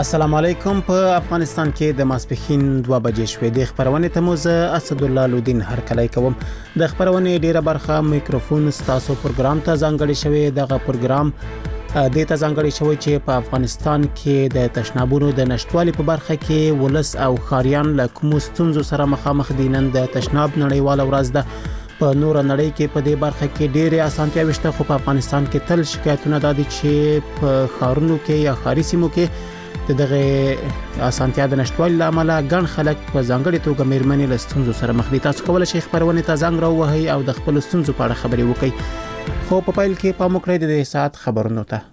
السلام علیکم. په افغانستان کې د ماسپښین 2 بجې شوې د خبرونه ته مو زه اسد الله لودین هرکلی کوم. د خبرونه ډیره برخه میکروفون ستاسو پروګرام ته ځانګړی شوی. دغه پروګرام د ته ځانګړی شوی چې په افغانستان کې د تشنابونو د نشټوالي په برخه کې ولس او خاریان له کوم ستونزو سره مخامخ دي. نن د تشناب نړیواله ورځ ده. په نور نړۍ کې په دې برخه کې ډېرې اسانتیاوې شته، خو په افغانستان کې تل شکایتونه دي چې په خارونو کې یا خاري سیمو کې دغه اسانتیا د نشټوالي لامل ګڼ خلک په ځانګړي توګه میرمنې له ستونزو سره مخ دي. تاسو کولای شئ خبرونه ته زنګ راوهئ او د خپل ستونزو په اړه خبرې وکړئ. خو په پیل کې پام وکړئ د ساعت خبرونو ته.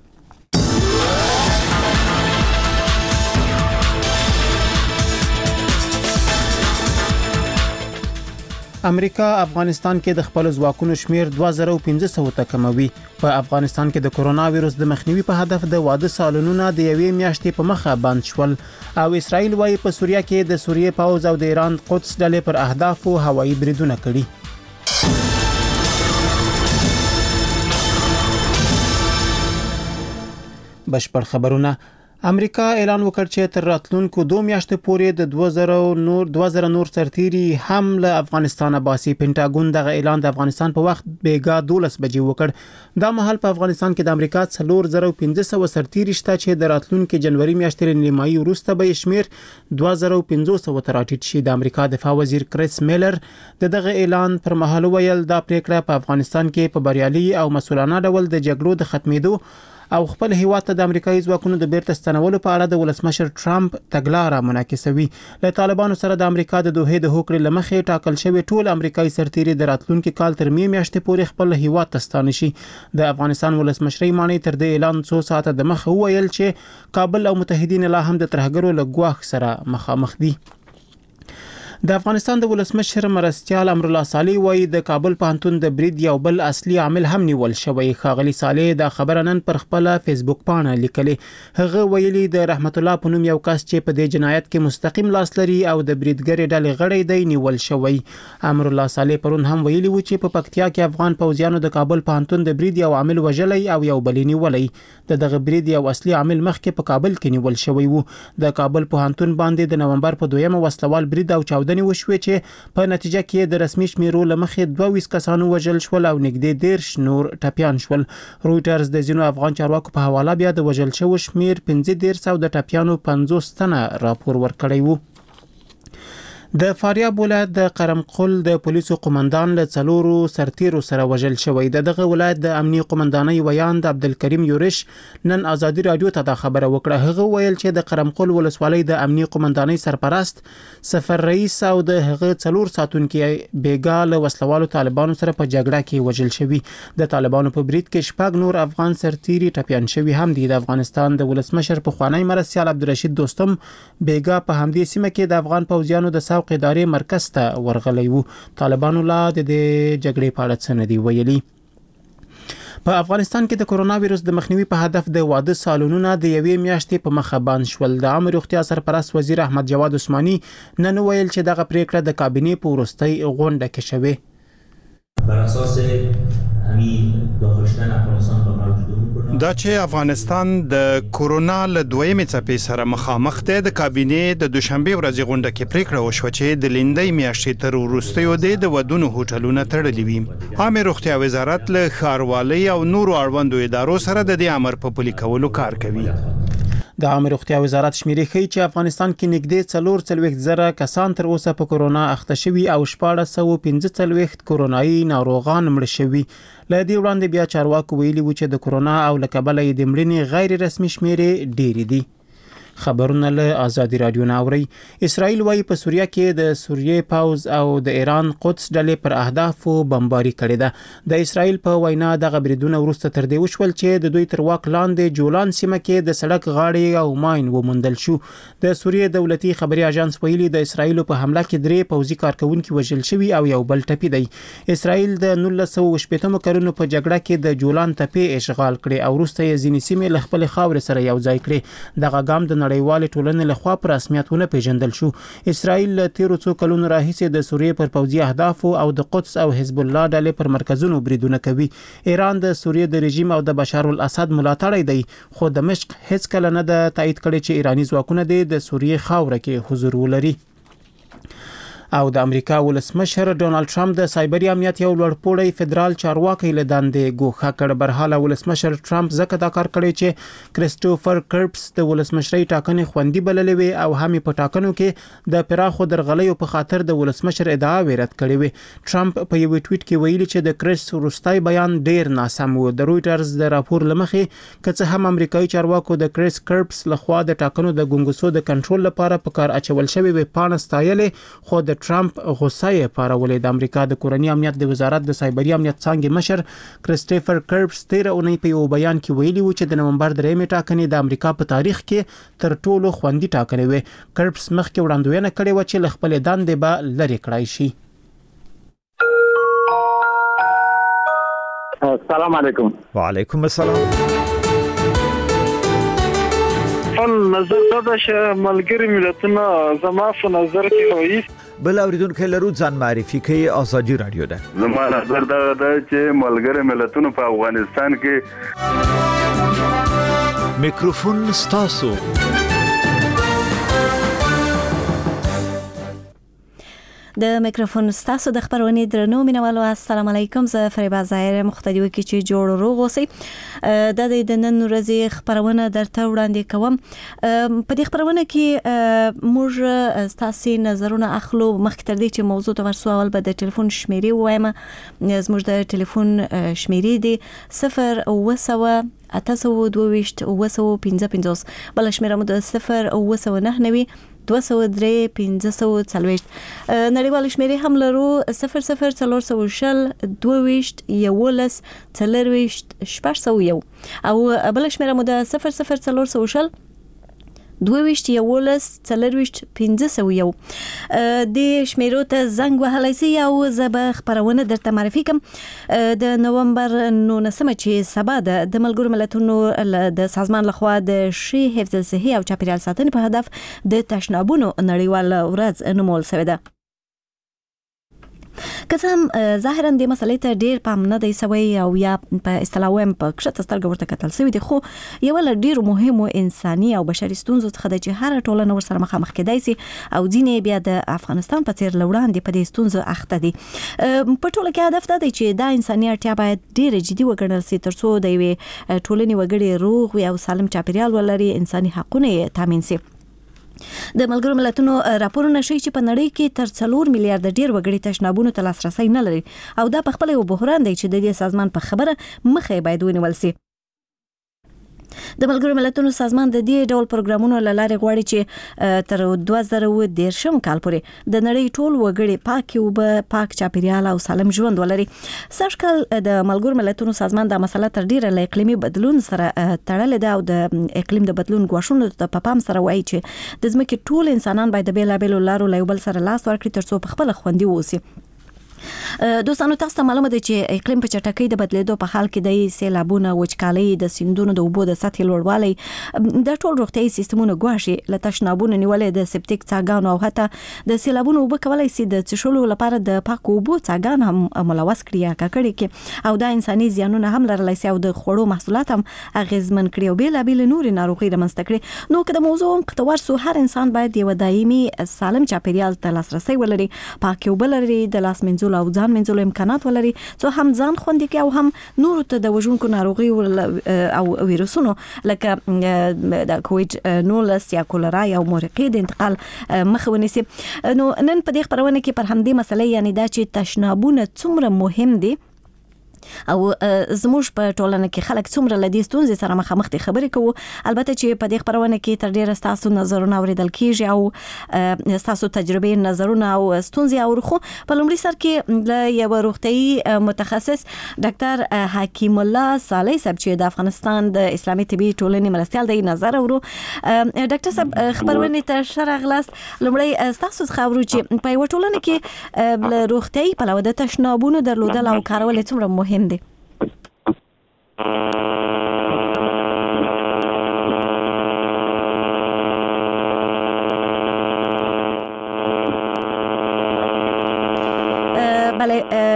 امریکا افغانستان کې د خپل ځواکونو شمیر 2500 ته کموي. په افغانستان کې د کرونا وایروس د مخنیوي په هدف د واده سالونونه د یوې میاشتې په مخه بند شول، او اسرائیل وايي په سوریه کې د سوریې پوځ او د ایران قدس ډلې پر اهدافو هوایي بریدونه کړي. بشپړ خبرونه. امریکا اعلان وکړ چې تر راتلونکو 2 میاشتې پورې د 2000 نور سرتیري هم له افغانستان باسي. پینټاګون دغه اعلان د افغانستان په وخت بیګا 12 بجې وکړ. دا مهال په افغانستان کې د امریکا 4500 سرتیري شته چې د راتلونکو جنوري میاشتې نیمایي وروسته به شمیر 2500 ته راټیټ شي. د امریکا دفاع وزیر کریس میلر دغه اعلان پر مهال ویل دا پریکړه په افغانستان کې په بریالي او مسؤلانه ډول د جګړو د ختمېدو او خپل هیواد ته د امریکایي ځواکونو د بیرته ستنولو په اړه د ولسمشر ټرمپ تګلاره منعکسوي. له طالبانو سره د امریکا د دوحې د هوکړې لمخې ټاکل شوی ټول امریکایي سرتیري د راتلونکي کال تر میاشتې پورې خپل هیواد ته ستانه شي. د افغانستان ولسمشر مانی تر د اعلان 2 ساعته د مخه ویل چې کابل او متحدین لا هم د ترهګرو له ګواښ سره مخامخ دي. د افغانستان د ولسمشر مرستیال امرالله صالح وایي د کابل پوهنتون د برید یو بل اصلي عامل هم نیول شوی. ښاغلي صالح دا خبره نن پر خپل فیسبوک پاڼه لیکلې. هغه ویلي د رحمت الله په نوم یو کس چې په دې جنایت کې مستقیم لاس لري او د بریدګر ډلې غړی دی نیول شوی. امرالله صالح پرون هم ویلي و چې په پکتیا کې افغان پوځیانو د کابل پوهنتون د برید یو عامل وژلی او یو بل نیولی. دغه برید یو اصلي عامل مخکې په کابل کې نیول شوی وو. د کابل پوهنتون باندې د نومبر په 2 وسلوال برید او چاودنې وشوي چې په نتیجه کې د رسمي شمیرو لمخې 22 کسانو وژل شول او نږدې 13 نور ټپیان شول. رويټرز د ځینو افغان چارواکو په حواله بیا د وژل شوو شمیر 15 او د ټپیانو 50 تنه راپور ورکړی وو. د فاریاب ولایت د قرمقل د پولیسو قومندان له 4 سرتیرو سره وژل شوی. دغه ولایت د امنیه قومندانۍ ویاند عبدالکریم یورش نن آزادي رادیو ته دا خبره وکړه. هغه ویل چې د قرمقل ولسوالۍ د امنیه قومندانۍ سرپرست سفر رئیس او د هغه 4 ساتونکو بیګا له وسلوالو طالبانو سره په جګړه کې وژل شوی. د طالبانو په برید کې شپږ نور افغان سرتیري ټپیان شوی هم دي. د افغانستان د ولسمشر په خوانی مرستیال عبدالرشید دوستم بیګا په همدې سیمه کې د افغان پوځیانو د ادارې مرکز ته ورغلی وو. طالبانو لا د جګړې په اړه څه نه دی ویلي. په افغانستان کې د کرونا وایروس د مخنیوي په هدف د واده سالونونه د یوې میاشتې په مخه بند شول. د عامه روغتیا سرپرست وزیر احمد جواد عثماني نن ویل چې دغه پریکړه د کابینې په وروستۍ غونډه کې شوې. بر اساس همین داخل شدن افغانستان به موجود دا چې افغانستان د کرونا له دویمې څپې سره مخامخ دی، د کابینې د دوشنبه ورځې غونډه کې پریکړه وشوه چې د لیندۍ میاشتې تر وروستیو د ودونو هوټلونه تړلي وي. عامه روغتیا وزارت له ښاروالۍ او نورو اړوندو ادارو سره د دې امر په پلي کولو کار کوي. د عامه روغتیا وزارت شمیرې ښیي چې افغانستان کې نږدې 44,000 کسان تر اوسه په کرونا اخته شوي او 1445 کرونایي ناروغان مړه شوي. له دې وړاندې بیا چارواکو ویلي و چې د کرونا او له کبله یې د مړینې غیر رسمي شمیرې ډېرې دي. خبرونه له آزادي رادیو نه اوري. اسرائیل وايي په سوریه کې د سوریې پوځ او د ایران قدس ډلې پر اهدافو بمباري کړې ده. د اسرائیل په وینا دغه بریدونه وروسته تر دې وشول چې د دوی تر واک لاندې جولان سیمه کې د سړک غاړې او ماین وموندل شو. د سوریې دولتي خبري اژانس ویلي د اسرائیل په حمله کې 3 پوځي کارکونکو وژل شوي او یو بل ټپي دی. اسرائیل د 1980 کلونو په جګړه کې د جولان تپې اشغال کړي او وروسته یې ځینې سیمې له خپل خاورې سره یو ځای کړي. دغه ګام د نړیوال ټولنې لخوا په رسمیت ونه پیژندل شو. اسرائیل له تیرو څو کلونو راهیسې د سوریې پر پوځي اهدافو او د قدس او حزب الله ډلې پر مرکزونو بریدونه کوي. ایران د سوریې د رژیم او د بشار الاسد ملاتړی دی، خو دمشق هیڅ کله نه د تایید کړي چې ایرانی ځواکونه د سوریې خاوره کې حضور ولري. او د امریکا ولسمشر ډونالد ټرمپ د سایبری امنیت یو لوړپوړی فدرال چارواکي له دندې ګوښه کړ. برحاله ولسمشر ټرمپ ځکه دا کار کړی چې کریسټوفر کرپس د ولسمشرۍ ټاکنې خوندي بللې وي او هم په ټاکنو کې د پراخو درغلیو په خاطر د ولسمشر ادعا رد کړې وي. ټرمپ په یو ټویټ کې ویلي چې د کریس وروستي بیان ډیر ناسم و. د رويټرز د راپور لمخې که هم امریکایي چارواکو د کریس کرپس لخوا د ټاکنو د ګونګسو د کنټرول لپاره په کار اچول شوی وي پانه ستایلې، خو د ټرمپ غوسه یې پارولې. د امریکا د کورنۍ امنیت د وزارت د سایبری امنیت څانګې مشر کریسټوفر کرپس 13 اونۍ په یو بیان کې ویلي و چې د نومبر 3 ټاکنې د امریکا په تاریخ کې تر ټولو خوندي ټاکنې وي. کرپس مخکې وړاندوینه کړې و چې له خپل دندې به لری کړای شي. السلام علیکم. وعلیکم السلام. نظر دا چې ملګری ملتونه زما په نظر کې رئیس بل اوریدونکو لرو ځان معرفي کوي. ازادي رادیو ده. زما نظر دا چې ملګری ملتونه په افغانستان کې میکروفون ستاسو. د میکروفون ستاسو د خبرونې درنو مینوالو السلام علیکم. زه فریبا ظاهر مختدیو کې چې جوړ روغ اوسئ. د نن ورځې خبرونه درته وړاندې کوم. په دې خبرونه کې موږ تاسو نظرونه اخلو. مخکې تر دې چې موضوع ته ورسو اول به د ټلیفون شمیرې وایم. زموږ د ټلیفون شمیرې دی 0 822 955 بل شمیره مو د 0 203 540. نړیوال شمیرې هم لرو 00 420 22 11 40 601 او بل شمیره مو د 00 420 22 11 40 501. د شمیرو ته زنګ وهلای سي او زبه خبرونه درته معرفي کوم. د نومبر 19 چې سبا د ملګرو ملتونو د سازمان لخوا د شي حفظ صحي او چاپیریال ساتنې په هدف د تشنابونو نړیوال ورځ نومول شوې ده. که هم ظاهرا د مسلې ته ډیر پام نه دی سوی او یا په اصطلاح هم په کښته سترګه ورته کتل سوی دي، خو یو له ډیرو مهمو انساني او بشري ستونزو څخه د چې هر ټولنه ورسره مخامخ کېدای سي او ځینې بیا د افغانستان په څیر لوړاندې په دې ستونزو اخته دي. په ټوله کې هدف دا دی چې دا انساني اړتیا باید ډیر جدي وګڼل سي ترڅو د یوې ټولنې وګړي روغ وي او سالم چاپیریال ولري، انساني حقونه تامین سي. د ملګرو ملتونو راپورونه ښیي چې په نړۍ کې تر 4 میلیارډ ډیر وګړي تشنابونو ته لاسرسي نه لري او دا په خپل یو بحران دی چې د دې سازمان په خبره مخې باید ونیول سي. د ملګرو ملتونو سازمان د دې ډول پروګرامونو لاره غواړي چې تر 2013 کال پورې د نړۍ ټول وګړي پاک اوبه، پاک چاپیریال او سالم ژوند ولري. سږکال د ملګرو ملتونو سازمان د مسله تر ډیره له اقلیمي بدلون سره تړلې ده او د اقلیم د بدلون غواړونو ته په پام سره وایي چې د ځمکې ټول انسانان باید د بیلابېلو لارو له یو بل سره لاس ورکړي ترڅو په خپل خوندي ووسي. دوستانو تاسو ته معلومه ده چې اقلیم په چټکۍ د بدلیدو په حال کې د سیلابونو، وچکالۍ، د سیندونو د اوبو د سطحې لوړوالی د ټول روغتیايي سیستمونو ګواښي. له تشنابونو نیولې د سپټیک څاګانو او حتی د سیلابونو اوبه کولای شي د څښلو لپاره د پاکو اوبو څاګان هم ملوث کړي یا ککړې کړي او دا انساني زیانونه هم لرلی شي او د خوړو محصولات هم اغیزمن کړي او بیلابېل نورې ناروغۍ رامنځته کړي. نو که د موضوع عمق ته ورسو، هر انسان باید یو دایمي سالم چاپیریال ته لاسرسی ولري، پاکې اوبه لري، د لاس مینځلو او ځان مینځلو امکانات ولري څو هم ځان خوندي کړي او هم نور ته د وژونکو ناروغیو او ویروسونو لکه د کووید-19 یا کولرا یا مورقې د انتقال مخه ونیسي. نو نن په دې خبرونه کې پر همدې مسلې یعنی دا چې تشنابونه څومره مهم دي او زموږ په ټولنه کې خلک څومره له دې ستونزې سره مخامخ دي خبرې کوو. البته چې په دې خبرونه کې تر ډیره ستاسو نظرونه اوریدل کیږي او ستاسو تجربې، نظرونه او ستونزې او خو په لومړي سر کې له یو روغتيایي متخصص ډاکټر حکیم الله صالح صاحب چې د افغانستان د اسلامي طبي ټولنې مرستیال دی نظر اورو. ډاکټر صاحب خبرونه ته شرغلاست. لومړی ستاسو څخه اورو چې په یو ټولنه کې له روغتيایي پلوه د تشنابونو درلودل او کارول څومره مهم دي.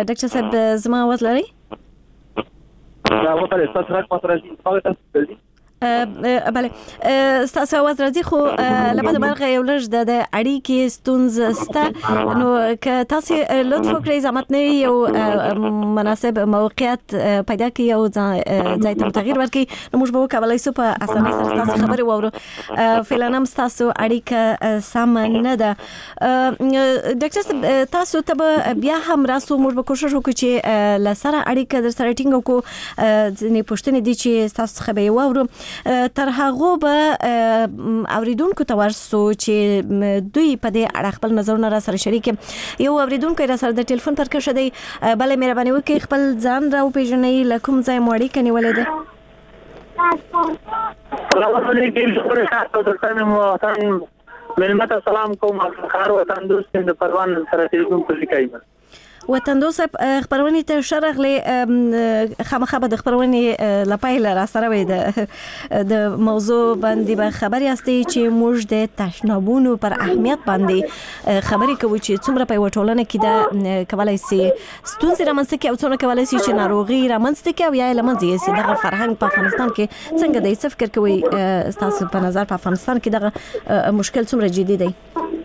ډاکټر صاحب زما आवाज لري؟ دا وکړه تاسو راځي بله ستاسو आवाज راځي خو لپاره مرغه یو لږ د اړیکې ستونزه سته نو که تاسو لطف وکړئ زحمت نه یو مناسب موقعیت پیدا کړئ او ځای ته تغییر ورکړئ نو موږ به وکولای شو په اسانۍ سره تاسو خبرې واورو. فعلا هم تاسو اړیکه سم نه ده. ډاکټر صاحب تاسو ته بیا هم راسو موږ به کوشش وکړو چې لسره اړیکه در سره ټینګ وکړو. ځینې پوښتنې دي چې تاسو څخه به یې واورو. تر هغه به اوریدونکو ته ورسو چې دوی په دې اړه خپل نظرونه را سره شریک. یو اوریدونکو را سره د ټلیفون پر کښه دی. بله مهرباني وکړئ خپل ځان را وپېژنئ له کوم ځای مو اړیکه نیولې ده؟ ملمت سلام کوم خار وطن دوست د پروان سره ټلیفون پرې کوي. وطن دوست خبرونه ته شرغلې خامخا به د خبرونه لپاره را سره وي د موضوع باندې به خبري استي چې موږ د تشنابونو پر اهمیت باندې خبري کوو چې څومره په وټولنه کې د کولای سي ستونزې رامنځته کوي او څومره کولای سي چې ناروغي رامنځته کوي یا لمنځه یې دغه فرهنګ په افغانستان کې څنګه د فکر کوي تاسو په نظر په افغانستان کې دغه مشکل څومره جدي دی؟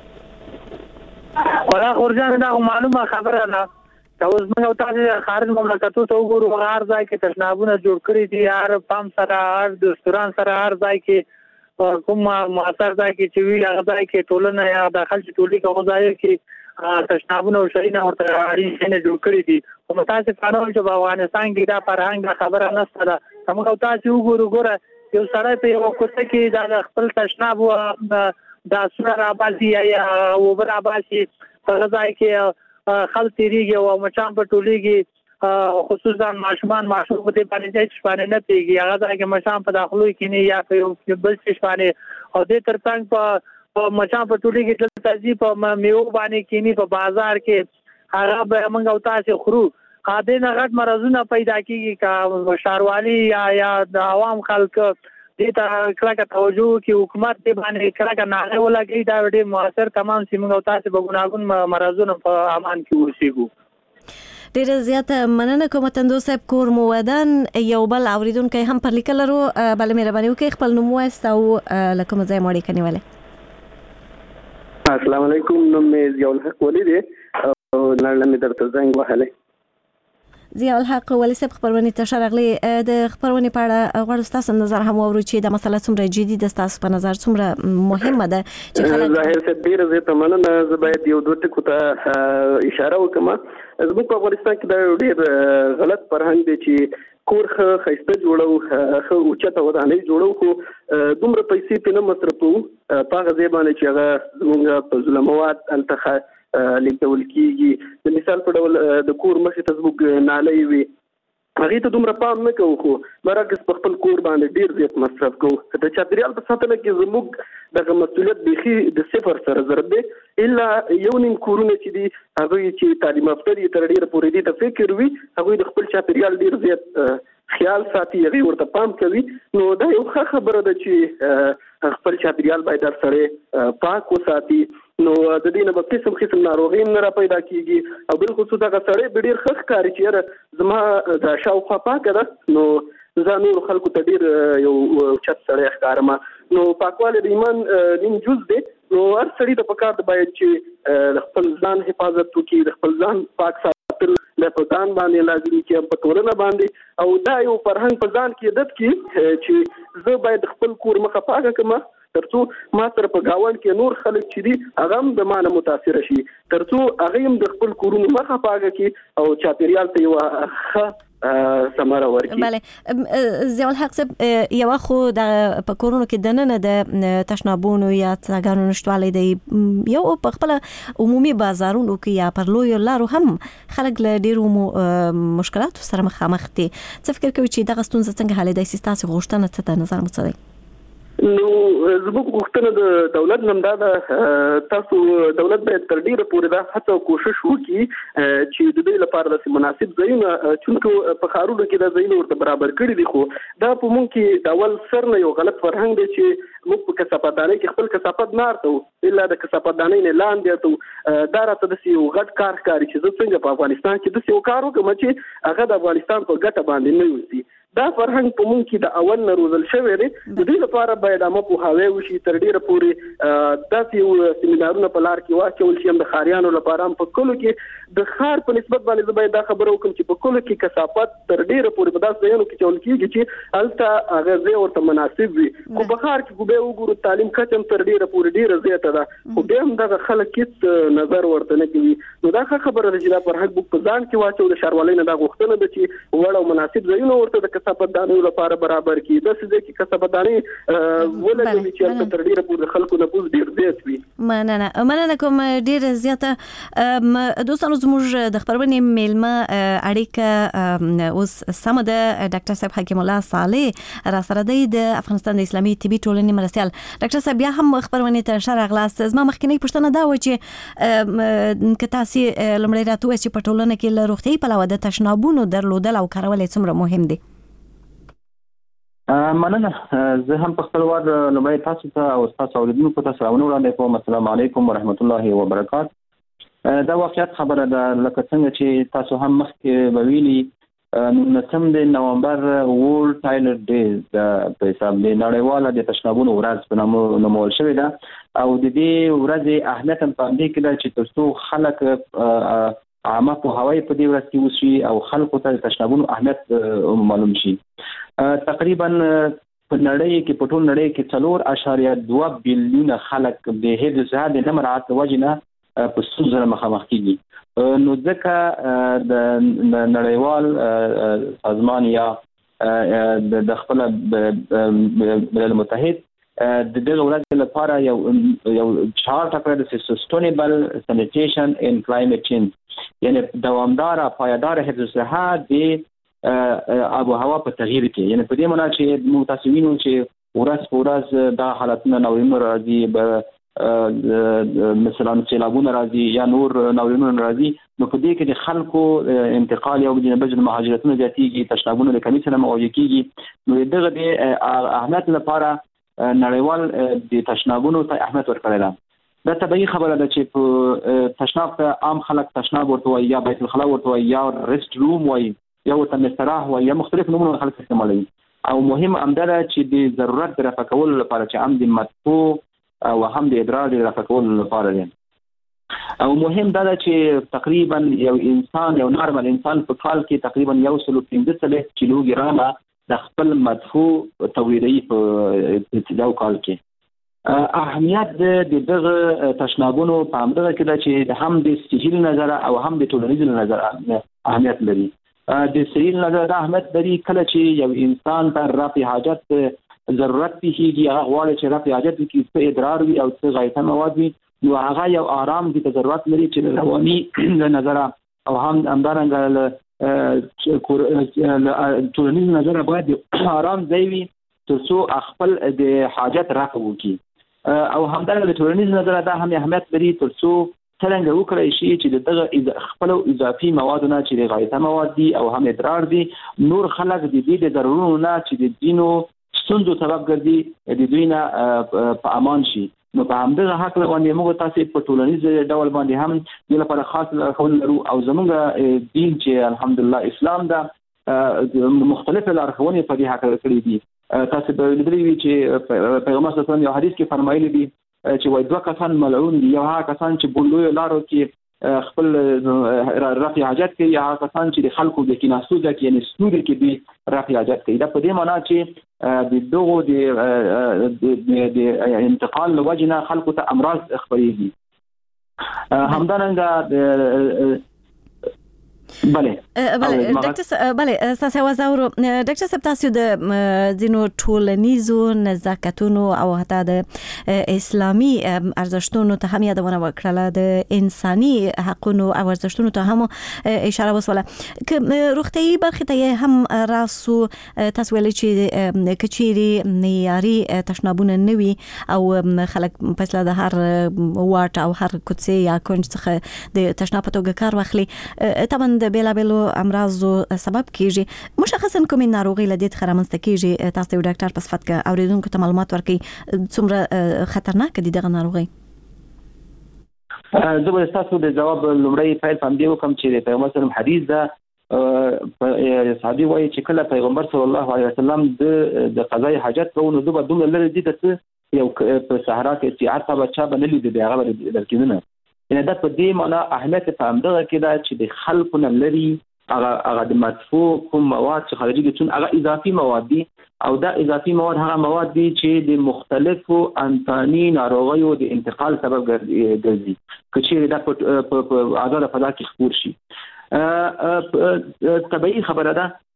ولا خورجان دا معلومه خبره ده. اوس موږ تاسو خارج مملکتو ته وګورو هر ځای کې تشنابونه جوړ کړی دي. هر پام سره هر رستوران سره هر ځای کې کوم معاصر ځای کې چې وی هغه ځای کې ټولنه یا داخل چې ټولي کوم ځای کې تشنابونه او شینه ورته اړین جوړ کړی دي. او تاسو فانول چې په افغانستان کې دا فرهنګ خبره نشته ده. موږ تاسو وګورو یو سره په یو کوڅه کې دا خپل تشناب دا سره راځي یا وبر راځي په ځای کې خل تیریږي او مچان په ټولېږي خصوصا ماشومان په دې باندې چې شپانه نه پیږي هغه ځای کې مچان په داخلو کې نه یا په بل شپانه او دې ترڅنګ په مچان په ټولېږي چې تازي په میوه باندې کې نه په بازار کې هغه به موږ او تاسو خورو. هدا نه غټ مرزونه پیدا کیږي کا شاروالي یا د عوام خلک دې ته کله توجه کی حکومت دې باندې کله نه ولګي دا ډېر موثر تمام سیمه او تاسو به ګناګون مرزونه په امان کې اوسېګو. ډېر زیات مننه کوم تندو صاحب کور مو ودان یو بل اوریدونکو هم پر لیکل ورو بل مهرباني وکړئ خپل نوم وایست او لکه مزه مړی کنيواله. السلام علیکم نوم مې ضیاء الحق ولی دی او نړۍ مې درته زنګ وهلې. ضیاء الحق ولی صاحب خبرونه ته شرغلي د خبرونه په اړه غواړم تاسو نظر هم اورو چې د مسله څومره جدي د تاسو په نظر څومره مهمه ده چې خلک ظاهر څه ډیر زه ته مننه. زه باید یو دوه ټکو ته اشاره وکم. زموږ په افغانستان کې دا ډیر غلط فرهنګ دی چې کور خسته جوړو خو اوچته ودانې جوړو خو دومره پیسې په نه مصرفو په غزه باندې چې هغه زموږ په ظلموات انتخاب لیکول کیږي. د مثال په ډول د کور مخې ته زموږ نالۍ وي هغه ته دومره پام نه کوو خو برعکس په خپل کور باندې ډیر زیات مصرف کوو. د چاپیریال په ساتنه کې زموږ دغه مسؤلیت بيخي د صفر سره ضرب دی. الا یو نیم کورونه چې دي هغه چې تعلیم یافته دي تر ډیره پورې دي ته فکر وي هغه د خپل چاپیریال ډیر زیات خیال ساتي هغه ورته پام کوي. نو دا یو ښه خبره ده چې خپل چاپیریال باید سره پاک وساتي. نو د دې نه به قسم ناروغي نه را پیدا کیږي او بل خصوص دغه سړی ډیر ښه کاری چې زما د شاوخوا پاکه ده نو ځانو خلکو ته ډیر یو چت سړی ښکارم. نو پاکواله د ایمان نیم جز دی. نو هر سړی د پکار د باید چې خپل ځان حفاظت وکړي د خپل ځان پاک ساتل د ځان باندې لازمي چې په ټولنه باندې او دا یو فرهنګ په ځان کې عادت کی چې زه باید خپل کور مخه پاکه کړم ترڅو ما سره په گاوند کې نور خلک چې دي هغه هم د مانه متاثر شي ترڅو هغه هم د خپل کورونو مخه پاکه کړي او چاپیریال ته یو ښه سماره ورکړي. بله ضیاء الحق صاحب یو خو د پکورونو کې دننه د تشنابونو یا څنګهونو نشټوالی دی یو په خپل عمومي بازارونو کې یا پر لوی لارو هم خلک له ډیرو مشکلاتو سره مخامخ دي. څه فکر کوي چې دغه ستونزه څنګه حل دی؟ تاسو غوښتنه څه ده نظر مو څه دی؟ نو زموږ غوښتنه د دولت نمدا ده تاسو دولت باید تر ډیره پورې دا هڅه او کوشش وکړي چې د دې لپاره د مناسب ځایونه چې په خارونو کې د ځایونو ورته برابر کړي دي خو دا په مونږ کې د اول سر نه یو غلط فرهنګ دی چې موږ په کثافتدانۍ کې خپل کثافت نه ارته الا د کثافتدانۍ نه لاندې ته دا راته د یو غټ کار ښکاري چې څنګه په افغانستان کې د یو کار وکړم چې هغه د افغانستان په ګټه باندې نه وي دا فرهنګ په مونږ کې د اول نه روزل شوی دی د دې لپاره باید عامه پوهاوی وشي تر ډیره پورې داسې یو سیمینارونه په لار کې واچول شي د ښاریانو لپاره هم په کلو کې د ښار په نسبت باندې باید دا خبره وکړم چې په کلو کې کثافت تر ډیره پورې په داسې ځایونو کې چول کېږي چې هلته هغه ځای ورته مناسب وي خو په ښار کې به وګورو تعلیم کچه تر ډیره پورې ډیره زیاته ده خو بیا هم دغه خلک هیڅ نظر ورته نه کوي نو دا خبره ده چې دا فرهنګ په ځان کې واچول د ښاروالۍ نه دا غوښتنه ده چې وړ او مناسب ځایونه ورته د کثافتدانۍ لپاره برابر کړي د څه کې کثافتدانۍ ولګي چې تر ډیره پورې خلکو نه پوز ډیر زیات وي مننه کوم ډیر زیاته دوستانو زموږ د خبرونې میلمه اړیکه اوس سم ده ډاکټر صاحب حکیم الله صالح را سره دی د افغانستان د اسلامي طبي ټولنې مرستيال ډاکټر صاحب بیا هم خبرونه ته اشاره غلاست زما مخکنی پوښتنه دا و چې که تاسو لمړی راتوي چې په ټولنه کې له روغتي په لور د تشنابونو درلودل او کارول څومره مهم دي مننه زه هم په خپل وار لمړی تاسو ته او تاسو اوریدونکو ته سلام وړاندې کوم السلام علیکم ورحمت الله وبرکاته دا واقعیت خبره ده لکه څنګه چې تاسو هم مخکې ویلي 9 نومبر ورلد ټایلټ ډے په حساب د نړیواله د تشنابونو ورځ په نامه نومول شوې ده او د دې ورځې اهمیت هم په دې کې ده چې تاسو خلک عامه په هوای په دې ورځ کې وشي او خلکو ته تشنابونو اهمیت معلوم شي تقریبا په نړۍ کې په ټول نړۍ کې 4.2 بلیون خلک د هډ زهاد نه مراعات وجنه په ستونزو مخامخ کیږي نو ځکه د نړیوال سازمان یا د خپل ملل متحد د دغه ورځ لپاره یو چارټ کړی د سستینبل سانیټیشن ان کلایمټ چینج یعنی دوامدار پایدار حفظ صحت د آب و هوا په تغییر کې یعنی په دې معنی چې متاسوینو چې ورځ دا حالتونه ناورینونه راځي مثلا سیلابونه راځي یا نور ناورینونه راځي نو په دې کې د خلکو انتقال یو د بجن مهاجرتونو زیاتېږي تشنابونه د کمی سره مواجه کیږي نو دغه د اهمیت لپاره نړیوال د تشنابونو ته اهمیت ورکړل دا طبيعي خبره ده چې په تشناب ته عام خلک تشناب ورته وایي یا بیت الخلا ورته وایي یا ریست روم وایي یا ورته مستراح وایي یا مختلف نومونه خلک استعمالوي او مهم امدار چې د ضرورت د رفع کولو لپاره چې هم د مدفوع او هم د ادرار د رفع کولو لپاره دي او مهم دا چې تقریبا یو انسان یو نارمل انسان په کال کې تقریبا 115 کیلو ګرامه د خپل مدفوع تولیدي په ابتداو کال کې اهمیت د دغه تشنابونو په همدغه کې ده چې هم د صحي نظر او هم د ټولنیز نظر اهمیت لري د صحي نظر اهمیت لري کله چې یو انسان ته رفع حاجت ضرورت پیږي هغه غواړي چې رفع حاجت کې څه ادرار وي او څه غایطه مواد وي نو هغه یو آرام دي ضرورت لري چې رواني نظر او هم همدارنګه ټولنیز نظر باید آرام ځای وي ترڅو خپل د حاجت رفع وکړي او همدارنګه د ټولنیز نظر دا هم اهمیت لري ترڅو څنګه وکړای شي چې دغه خپل اضافي موادونه چې د غایطه مواد دي او هم ادرار دي نور خلک د دې د ضرورونو نه چې د دینو ستونزو سبب ګرځي د دوی نه په امان شي نو په همدغه حق باندې موږ تاسو په ټولنیز ډول باندې هم د لپاره خاص خول لرو او زموږ دین چې الحمدلله اسلام دا مختلف لارښوونې په دې حق کړې دي تاسو به لیدلی وي چې پیغمبر صلی الله علیه وسلم یو حدیث کې فرمایلی دي چې وای دوه کسان ملعون دي یو هغه کسان چې بولوي لارو کې خپل رفع حاجت کوي هغه کسان چې د خلکو د کیناستو ځکه یعنی سنوري کې دي رفع حاجت کوي دا په دې معنی چې د دغه د انتقال لوجنه خلکو ته امراض خپريږي همدارنګه بله ډاکټر تاسو وزاورو ډاکټر صاحب تاسو د دینو ټولنیزو نزاکتونو او حتی د اسلامي ارزښتونو ته هم یادونه وکړه، د انساني حقوقو او ارزښتونو ته هم اشاره وسوله. که روغتيایي برخه ته هم راسو تاسو ویل چې کچيري معیاري تشنابونه نوي او خلک په اصل د هر واټ او هر کوڅه یا کونج څخه د تشناب په توګه کار واخلي، طبعا د بیلابلو امراضو سبب کیږي. مشخصا کومې ناروغي لدې څخه رامنځته کیږي؟ تاسو د ډاکټر په صفت کې اوریدونکو ته معلومات ورکړئ څومره خطرناک دي دغه ناروغي. زه به تاسو د جواب لومړی پیل پام دی وکم چې پیغمبر صلی الله علیه حدیث ده صحابي وایي چې کله پیغمبر صلی الله علیه وسلم د قضای حاجت کوو دوه دومره لري دي چې یو په صحرا کې چې عرفه بچا بنلې دي هغه درکینه. یعنی دا په دې معنا اهمیت په همدغه کې دا چې د خلکو نه لري هغه د مدفوع کوم مواد چې خارجي چون هغه اضافي مواد دي او دا اضافي مواد هغه مواد دي چې د مختلفو انساني ناروغیو د انتقال سبب ګرځي کچې دا په آزاد فضا کې خپور شي. طبيعي خبره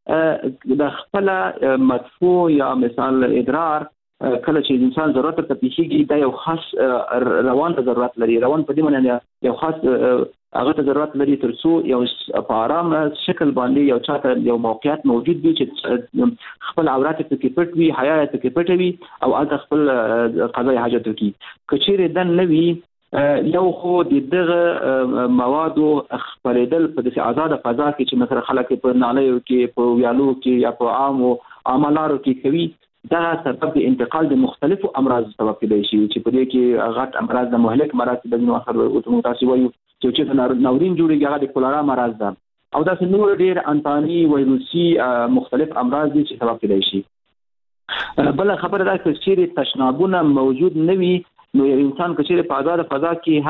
ده د خپل مدفوع یا مثال ادرار کله چې انسان ضرورت ته پیښیږي دا یو خاص روان ضرورت لري. روان په دې معنی یو خاص هغه ته ضرورت لري ترڅو یو په آرام شکل باندې یو چاته یو موقعیت موجود وي چې خپل عورت ته کې پټ وي، حیا ته کې پټ وي او هغه خپل قضای حاجت کوي. کچېره دن نوي یو خو دغه موادو خپرېدل په داسې آزاد فضا کې چې مثلا خلک په نالیو کې په ویالو کې یا په عامو عملارو کې کوي، دا سبب د انتقال د مختلفو امراض سبب کېدای شي چې په دې کې غټ امراض د مهلک مرض د نو اثر او تاسو وایو چې ناورین جوړیږي هغه د کولرا مرض ده او دا نور ډیر انساني وایروسي مختلف امراض دي چې سبب کېدای شي. بل خبره ده چې تشنابونه موجود نه وي نو یو انسان کچېره په آزاد فضا کې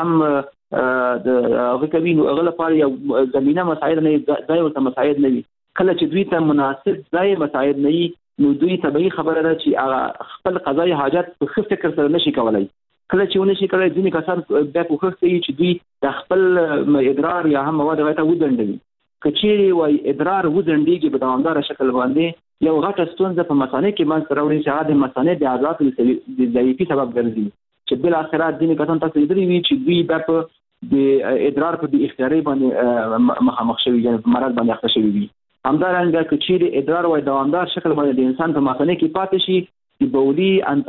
هم د هغه کوي نو هغه لپاره یو زمينه مساعد نه ځای او مساعد نه وي. کله چې دوی ته مناسب ځای مساعد نه وي نو دوی طبيعي خبره ده چې خپل قضای حاجت په خپل فکر سره نشي کولای. کله چې ونشي کولای ځینې کسان بیا په خپل چې دوی د خپل ادرار یا هم مواد غوښته ودندوي. کچېری وای ادرار ودندېږي په دوامدار شکل باندې یو غټه ستونزه په مثانه کې منځ راوړي چې هغه د مثانه د عضلاتو د ضعیفي سبب ګرځي چې بل اخرات ځینې کسان تاسو لیدلی وي چې دوی بیا په د ادرار په بې اختیاري باندې مخامخ شوي یعنی مرض باندې اخته شوي وي. همدارنګه کچېری ادرار وای دوامدار شکل باندې د انسان په مثانه کې پاتې شي د بولي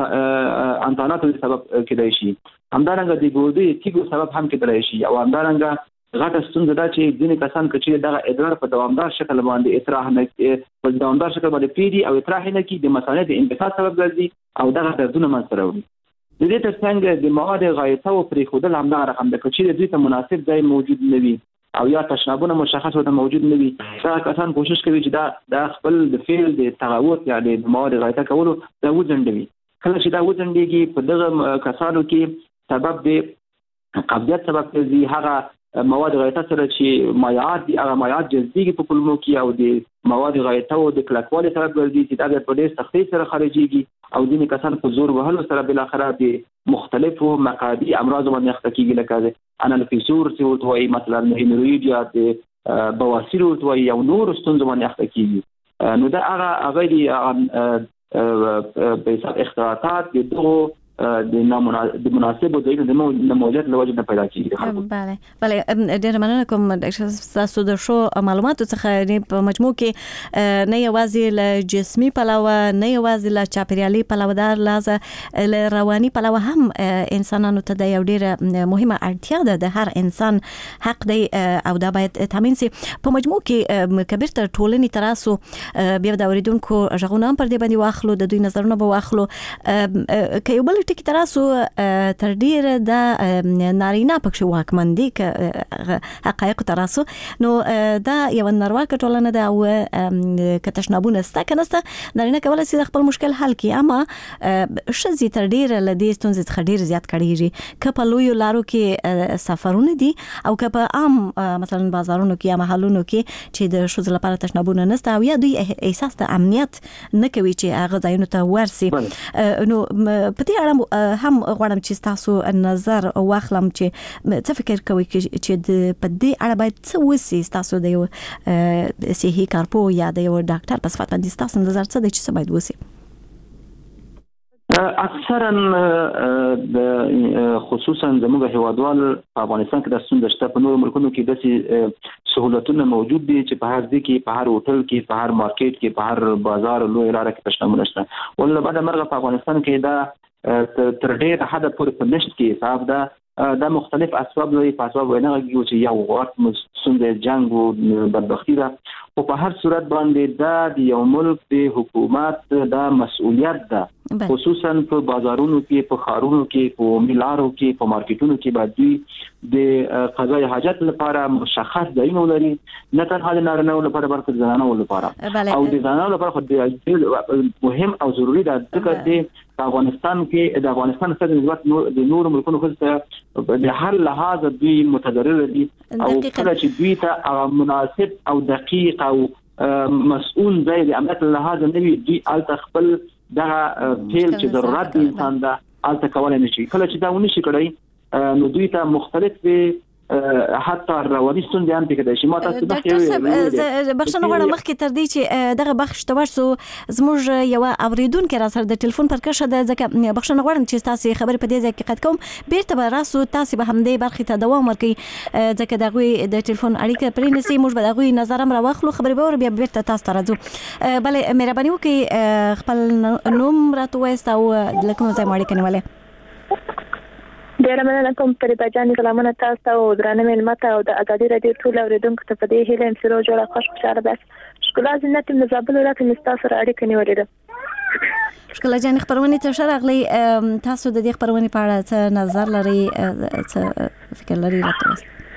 انتاناتو سبب کېدای شي، همدارنګه د ګردې تیږو سبب هم کېدای شي او همدارنګه غټه ستونزه ده چې ځینې کسان کچېری دغه ادرار په دوامدار شکل باندې اطراح نه په دوامدار شکل باندې پیډي او اطراح نه کی د مثانه د انبساط سبب ګرځي او دغه دردونه منځ راوړي. د دې ترڅنګ د مواد غایطه او پریښودل هم دغه رقم د کچېری دوی ته مناسب ځای موجود نه وي او یا تشنابونه مشخص وته موجود نه وي. دا کسان کوشش کوي چې دا خپل د فعل د تغوط یا د مواد غایطه کولو دا وځندوي. کله چې دا وځندېږي په دغه کسانو کې سبب د قبضیت سبب کېږي، هغه مواد غایطه سره چې مایعات دي هغه مایعات جذبېږي په کولمو کې او د مواد غایطه او د کلکوالي سبب ګرځي چې دا په ډېر سختۍ سره خارجيږي او ځینې کسان په زور وهلو سره بل اخر د مختلفو مقادي امراض باندې اخته کېږي لکه انالفیسور چې وتوي مثلا هیموروید یا د بواسیر وتوي او نور ستونزې باندې اخته کېږي. نو دا هغه د په حساب اختراعات دغه د مناسب ځای د موجودیت له وجې نه پیدا کیږي. بله ډېر مننه کوم ډاکټر تاسو د شو معلوماتو څخه په مجموع کې نه یوازې له جسمي پلوه نه یوازې له چاپیریالي پلوه دار لازم له رواني پلوه هم انسانانو ته د یو ډېر مهمه اړتیا ده د هر انسان حق دی او دا باید تامین سي. په مجموع کې کبیر تر ټولنې تراسو بیا د اوریدونکو ژغونه هم پر دې باندې واخلو د دوی نظرونه به واخلو که یو بل ټکی تراسو تر ډیره د نارینه پکښ واکمندي ک حقایق تراسو نو دا یو نارواکه ټولنه ده او که تشنابونه ستا کنسته نارینه کولای شي خپل مشکل حل کړي اما شذي تر ډیره لدی ستونزې څخه ډیر زیات کړيږي که په لوی لارو کې سفرونه دي او که په عام مثلا بازارونو کې یا محلونو کې چې د شذ لپاره تشنابونه نسته او یا دوی احساس د امنیت نه کوي چې هغه ځایونو ته ورسي. نو په دې اړه هم غواړم چې تاسو نظر واخلم چې څه فکر کوئ چې د پدې اړه باید څه وسی تاسو د یو صحي کارپو یا د یو ډاکټر په صفت باندې تاسو نظر څه دی چې څه باید وسی؟ اکثرا خصوصا زموږ هیوادوال په افغانستان کې د ستونزې شته. په نورو ملکونو کې داسې سہولتونه موجود دي چې په هر ځای کې، په هر هوټل کې، په هر مارکیټ کې، په هر بازار لوی لاره کې تشنابونه شته. ولله بعد مرغه په افغانستان کې دا تر ډېر حد پورې په نشت کې حساب ده. دا مختلف اسباب لري. په اسباب وینه کې چې یو غوړ ستونزې جنگ او بدبختی ده، او په هر صورت باندې دا د یو ملک د حکومت دا مسؤلیت ده، خصوصا په بازارونو کې، په خارونو کې، په میلارو کې، په مارکیټونو کې باید دوی د قضای حاجت لپاره مشخص ځایونه ولري، نه تنها د نارینه‌و لپاره بلکې د زنانو لپاره. او د زنانو لپاره خو مهم او ضروری ده، ځکه د افغانستان کې د افغانستان سره نسبت د نور ملکونو سره د هر لحاظ دوی متضرر دي، او کله چې دوی ته مناسب او دقیق او مسؤول ځای د امنیت لحاظ نه وي، دوی الته خپل دغه فعل چې ضرورت د انسان ده الته کولای نشي. کله چې دا ونشي کړی نو دوی ته مختلف حتی رواني ستونزې هم پکې شي. ما تاسو ته بخښنه غواړم مخکې تر دې چې دغه بخښ ته ورسو، زموږ یو اوریدونکو را سره د ټلیفون پر کښه ده، ځکه بخښنه غواړم چې تاسو خبرې په دې ځای کې قطع کوم. بیرته به راسو، تاسو به همدې برخې ته دوام ورکړئ، ځکه دغه د ټلیفون اړیکه پرې نسی، موږ به دغه نظر هم راوخلو، خبرې به ور بیا بیرته تاسو ته راځو. بله مهرباني وکړئ خپل نوم راته وایست او لکه نو ځای ماړی کنيواله. ډیره مننه کوم پرې بجانې سلامونه تاسو او درانه ملمت او د ازادي رادیو ټول اوریدونکو ته په دې هیله ام سره جوړه خوشاله ده. شکر زنت مزابل راته مستاسو سره اړیکه نیولې ده. شکر جان خبرونه ته شرغلی، تاسو د دې خبرونه په اړه څه نظر لري، څه فکر لري راته؟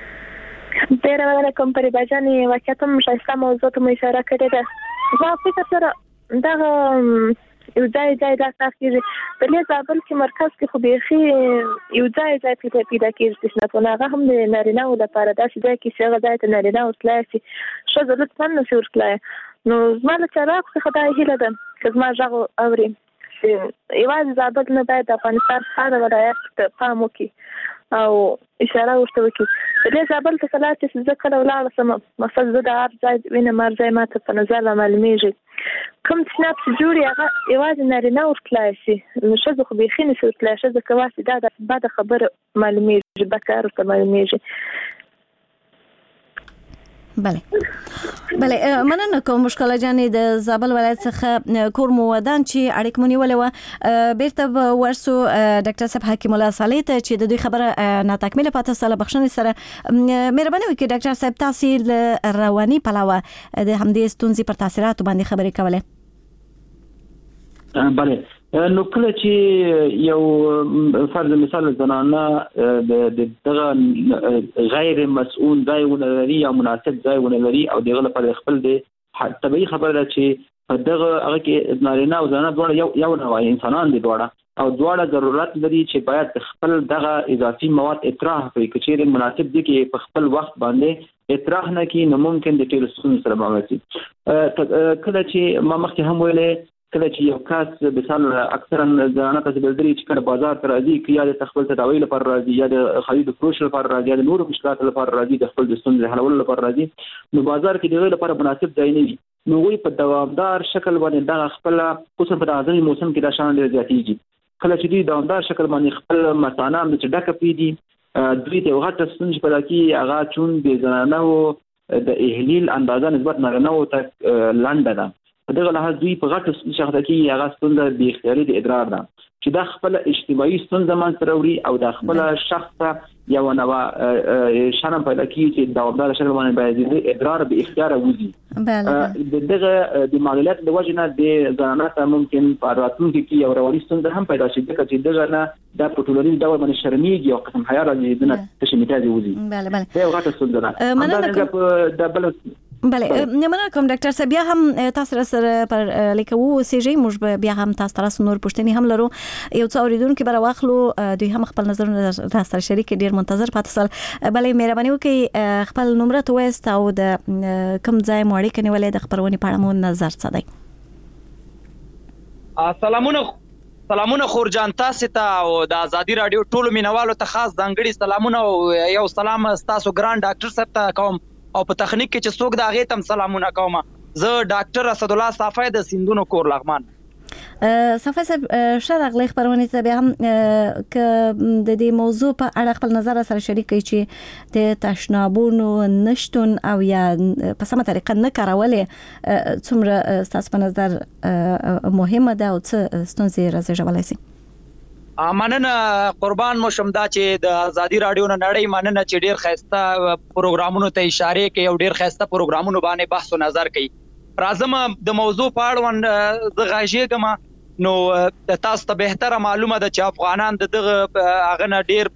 ډیره مننه کوم پرې بجانې واقعیت شایسته موضوع ته اشاره کړې ده. زه فکر سره دا یو ځای دا تاسو په لیزابل کې مرکز کې خو بيخي یو ځای پیدا کیږي چې نه هغه هم د نارینه‌و لپاره دا چې ځای کې څنګه ځای ته نارینه‌و تلاسي شو ضرورت نه شي ورتلای. نو زما له چراغ څخه دا هیله ده چې زما ژغ اوري چې یوازې زابل نه باید افغانستان هر ولایت ته پام وکړي او اشاره ورته وکړي. د زابل ته صلاحت چې ځکه ولاړ سم مقصد زه د هر ځای وینه مرزای ماته په نظر معلومیږي کوم سناپ جوړي هغه یوازې نارینه ورتلای شي، نو شزه خو بيخي نشي ورتلای، شزه کواسي دا د بعد خبر معلومیږي بکار ورته معلومیږي. بله مننه کوم مشکل جانې د زابل ولایت څخه کور مو ودان چې اړیکه مونږ ولې و بیرته ورسو ډاکټر صاحب حکیم الله صالح ته چې د دوی خبره ناتکمیله پاتې سره بخښنې سره مهرباني وکړئ ډاکټر صاحب تاسو رواني پلاوه د همدې ستونزې پر تاثیرات باندې خبرې کوله. بله نو کله چې یو فرض مثال زنانه د دغه غیر مسؤل ځای ولري یا مناسب ځای ولري او دغه لپاره خپل د طبيعي خبره ده چې دغه هغه کې نارینه او زنانه دواړه یو نوع انسانان دي دواړه او دواړه ضرورت لري چې باید خپل دغه اضافي مواد اطراح کړي چې مناسب دي کې په خپل وخت باندې اطراح نه کې نو ممکن د ټیلیسون سره باندې کله چې ما مخکې هم ویلې کله چې یو کس مثال اکثرا ځانه تاسو بلدري چې کله بازار ته راځي یا د خپل تداوی لپاره راځي یا د خرید فروش لپاره راځي یا د نورو مشکلات لپاره راځي د خپل ستونزې حلول لپاره راځي نو بازار کې دغه لپاره مناسب ځای نه وي نو وی په دوامدار شکل باندې دا خپل خصوصا په اعظمي موسم کې دا شان ډیر زیاتېږي کله چې دوی دوامدار شکل باندې خپل مثانه د ډکه پیدي دوی ته وغه ستونزې پیدا کی هغه چون به زنانه او د اهلیل اندازه نسبت نه ته لاندې ده دغه لحاظ دوی په غټ شخصه کې هغه ستونزه د اختیاري د ادرار ده چې د خپل اجتماعي ستونزه مان سره وړي او د خپل شخص یو نوع شنه پیدا کیږي چې دوامدار شکل باندې باید ادرار به اختیار وځي دغه د معلومات د وجنه د ځانات ممکن په راتلونکي کې یو رواني ستونزه هم پیدا شي چې دغه نه د پټولري ډول باندې شرمېږي او قسم حیا راځي د تشمیتازي وځي بله یو غټ ستونزه ده بله مننه کوم ډاکټر صاحب بیا هم تاسو سره پر لیکو سیجی موږ بیا هم تاسو سره نور پوښتنې هم لرو یو څو اوریدونکو به واخلو دوی هم خپل نظرونه سره شریک ډیر منتظر پاتې سل بله مهرباني وکړئ خپل نمبر ته وایست او د کوم ځای موړی کني ولې د خبرونې په اړه مو نظر څه دی؟ سلامونه سلامونه خورجان تاسو ته او د ازادي رادیو ټولو مینوالو ته خاص ځانګړي سلامونه او یو سلام تاسو ګران ډاکټر صاحب ته کوم او په تخنیک کې چې څوک دا غي تم سلامونه کوم. زه ډاکټر اسد الله صافی د سیندونو کور لغمان. صافی صاحب شرغلی خبرونه ته بیا هم ک د دې موضوع په اړه خپل نظر سره شریک کړئ چې د تشنابونو نشټون او یا په سمه طریقه نه کارولې څومره تاسو په نظر مهمه ده او څه ستونزې راځي شي. مننه قربان مو شم دا چې د ازادي رادیو نه نړۍ مننه چې ډیر خسته پروګرامونو ته اشاره کوي او ډیر خسته پروګرامونو باندې بحث او نظر کوي. راځم د موضوع په اړه د غاښېګم نو تاسو ته بهتره معلومه ده چې افغانان دغه هغه نه ډیر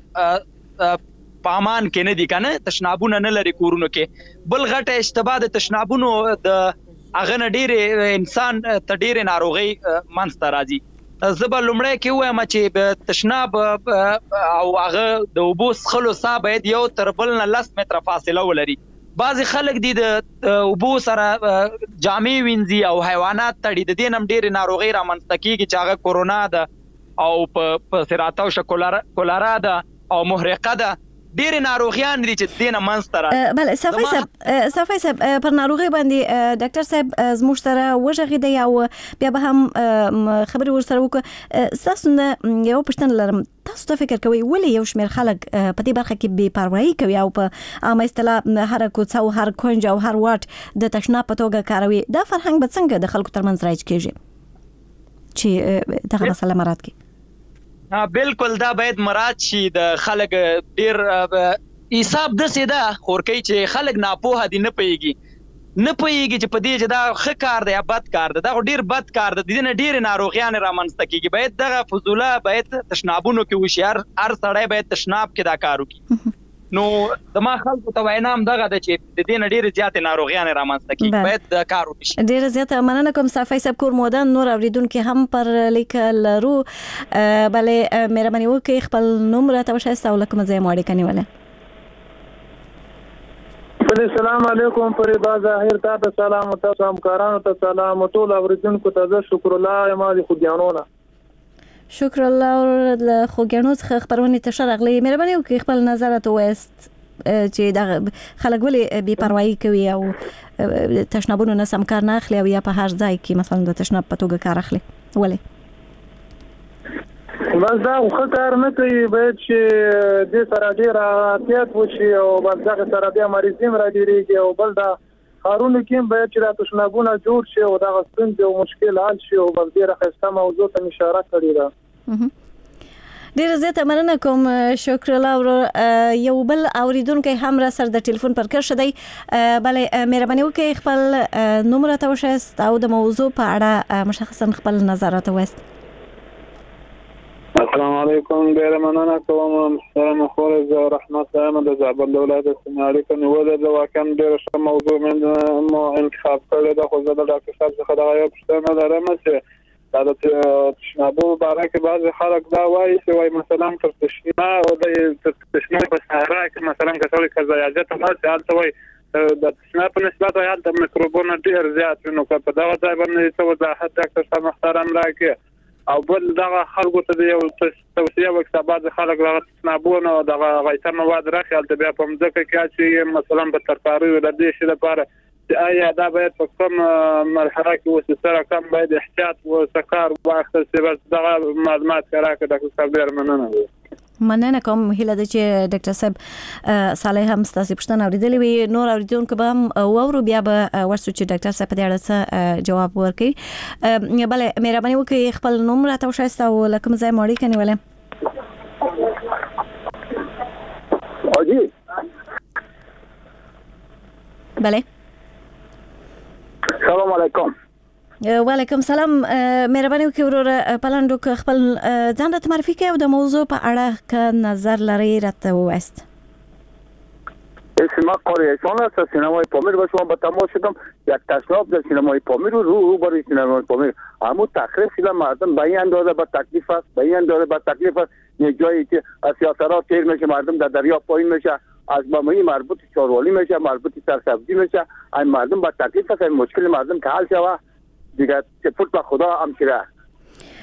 پامان کې نه دي کنه تشنابونه نه لري کورونو کې. بل غټه اشتباه د تشنابونو د هغه نه ډیر انسان ته ډیر ناروغي منځته راځي. زبا لمړی کې وایم چې تشناب او هغه د اوبو څښلو سا باید یو تر بل نه 10 متره فاصله ولري. بعضی خلک دي د اوبو سره جامې وینځي او حیوانات تړي د دې نم ډېرې ناروغۍ رامنځته کېږي چې هغه کورونا ده او په سرطان کولرا ده او محرقه ده. ډېرې ناروغیان دي چې دینه منځته راځي. بله صافی صاحب پر ناروغي باندې ډاکټر صاحب زموږ سره وژغېدی او بیا به هم خبرې ورسره وکړو. تاسو نه یو پوښتنه لرم، تاسو ته فکر کوئ ولې یو شمېر خلک په دې برخه کې بې پروایي کوي او په عامه اصطلاح هر کوڅه او هر کونج او هر واټ د تشناب په توګه کاروي؟ دا فرهنګ به څنګه د خلکو ترمنځ رایج کېږي چې دغه مسله مراد کړي؟ بالکل دا باید مراد شي. د خلک ډیر حساب د سیده خورکې چې خلک ناپوهه دي، نه پوهیږي چې په دې چې دا ښه کار دی یا بد کار دی. دا ډیر بد کار دی، دینه ډیر ناروغیان رامنځته کیږي. باید دغه فضوله باید تشنابونو کې وشي، هر سړی باید تشناب کې دا کار وکړي. نو د ما خلکو ته وینام دغه د چې د دې نه ډېرې زیاتې ناروغیانې رامنځته کېږي، باید د کار وشي. ډېره زیاته مننه کوم صافی صاحب کور مودن. نور اوریدونکي هم پر لیک لرو، بلې مهرباني وکړئ خپل نوم راته وښایاست او له کومه ځایه مو اړیکه نیولې. السلام علیکم فریدا ظاهر ته سلام، تاسو همکارانو ته سلام، ټول اوریدونکو ته زه شکر الله یم د خوږیانو. شکر الله له خوږیانو څخه خبرونه ته شرغلی. مهرباني وکړئ خپل نظرات وایست چې دا خلک ولې بې پروايي کوي او تشنابونو نه سم کار نه اخلي او یا په هر ځای کې مثلا د تشناب په توګه کار اخلي. ولې؟ بس دا خو کار نه کوي، باید چې دې سره ډېر احتیاط وشي او بس دغه سره بیا مریض هم راډېرېږي. او بل دا ښارونو کې باید چې دا تشنابونه جوړ شي او دغه ستونزې او مشکل حل شي. او بس ډېره ښایسته موضوع ته اشاره کړې ده. ډېره زیاته مننه کوم شکر الله. یو بل اوریدونکی هم را سره د ټلیفون پر کار شدی. بلې مهرباني وکړئ خپل نوم راته وښایاست او د موضوع په اړه مشخصا خپل نظر راته ووایاست. السلام علیکم، ډېره مننه کوم محترم خور زه رحمت یم د زابل د ولایت سناري کې نیولې ده. واقعا ډېره ښه موضوع مو انتخاب کړې ده، خو زه د ډاکټر صاحب څخه دغه یو پوښتنه لرم چې دا د تشنابو باره کې بعضې خلک دا وایي چې وایي مثلا تر تشناب او د تشناب په صحرا کې مثلا که سړی که ضیاجت ماشي هلته وایي د تشناب په نسبت وایي هلته میکروبونه ډېر زیات وي. نو که په دغه ځای باندې څه وضاحت ډاکټر صاحب محترم راکړي. او بل دغه خلکو ته یو توصیه وکړه، بعضې خلک دغه تشنابونه او دغه غایطه مواد راخي هلته بیا په مځکه کې اچوي مثلا په ترکاریو د دې شي لپاره چې آیا دا باید په کوم مرحله کې وشي، سره کم باید احتیاط ورته کار واخیستل شي. بس دغه معلومات راکړه ډاکټر صاحب، ډېره مننه. مننه کوم. هیله ده چې ډاکټر صاحب صالح هم ستاسو پوښتنه اوریدلې وي. نور اوریدونکو به هم واورو، بیا به ورسو چې ډاکټر صاحب په دې اړه څه جواب ورکړي. بلې مهرباني وکړئ خپل نوم راته وښایاست او له کوم ځای مو اړیکه نیولې. بله سلام علیکم. وعلیکم سلام. مهرباني وکړئ وروره پلاندو خپل ځان راته معرفي کړئ او د موضوع په اړه که نظر لرئ راته ووایاست. اسم قریه شما از سینمای پامیر و شما با تماس شدم یک تشناب در سینمای پامیر و رو برای سینمای پامیر همون تخریب شده مردم به این اندازه با تکلیف است یک جایی که از سیاست‌ها تیر میشه، مردم در دریا پایین میشه، از مامایی مربوط چاروالی میشه، مربوط سرسبزی میشه، این مردم با تکلیف است. این مشکل مردم که حل شود دیگه سپورت به خدا همشیره.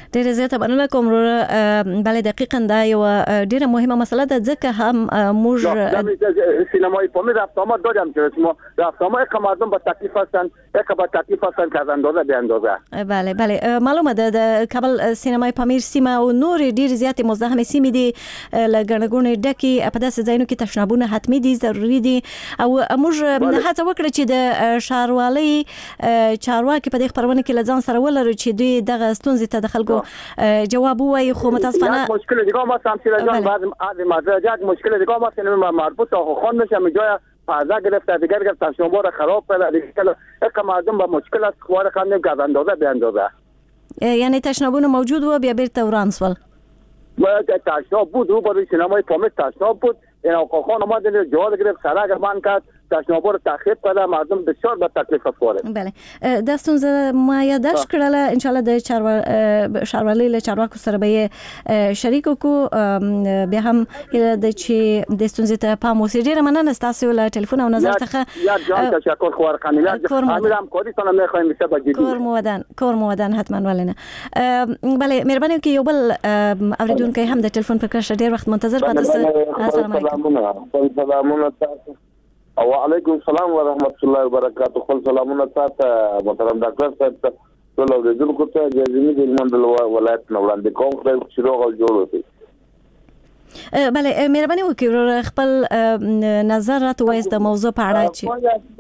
ډیره زیاته مننه کوم بله دقیقاً دا یو ډیره مهمه مسله ده ځکه هم موږ سینمای پامیر رفتامه داریم که ما رفتامه که مردم با تکلیف هستن که با تکلیف هستن که از اندازه به اندازه. بله بله معلومه ده د کابل سینمای پامیر سیمه او نور ډیر زیاتې مزدحمه سیمې دي له ګڼګوڼې ډکې په داسې ځایونو کې تشنابونه حتمي دي ضروري دي او موږ هڅه وکړه چې د ښاروالۍ چارواکي په دې خپرونه کې له ځان سره ولرو چې دوی دغه ستونزې ته د خلکو جواب ووایي خو متاسفانه مشکل دیگه ما شمشیر جان بعد از مدرجات مشکل دیگه ما سینما مربوط تا خون نشه جای فضا گرفته دیگر تشنابا را خراب کرده دیگر یک مردم با مشکل است خوار کردیم که از اندازه به اندازه یعنی تشنابونه موجود و بیا بیرته وران سول تشناب بود رو برای سینمای پامیر تشناب بود این آقا خان اومد جواد گرفت سرک بند کرد تشنابا رو تخریب کرده مردم بسیار به تکلیف افتاده. بله د ستونزه ما یاداش کړل ان شاء الله د ښاروالۍ له چارواکو سره به شریک کو به هم د چې د ستونزې ته پام وسی ډیره مننه تاسو له ټلیفون او نظر څخه یا جان تشکر خو ورقانیات امیرم کولی تاسو نه خواهیم بشه با جدي کور مودن حتما ولنه بله مهرباني کوي یو بل اوریدونکو هم د ټلیفون پر کښ ډیر وخت منتظر پاتې السلام علیکم وعلیکم السلام ورحمت الله وبرکاته خپل سلامونه تاسو محترم ډاکټر صاحب ټول اوریدونکو ته د زموږ منډل ولایت نو وړاندې کوم چې روغ جوړ وي بله مهرباني وکړئ خپل نظر راته د موضوع په اړه چې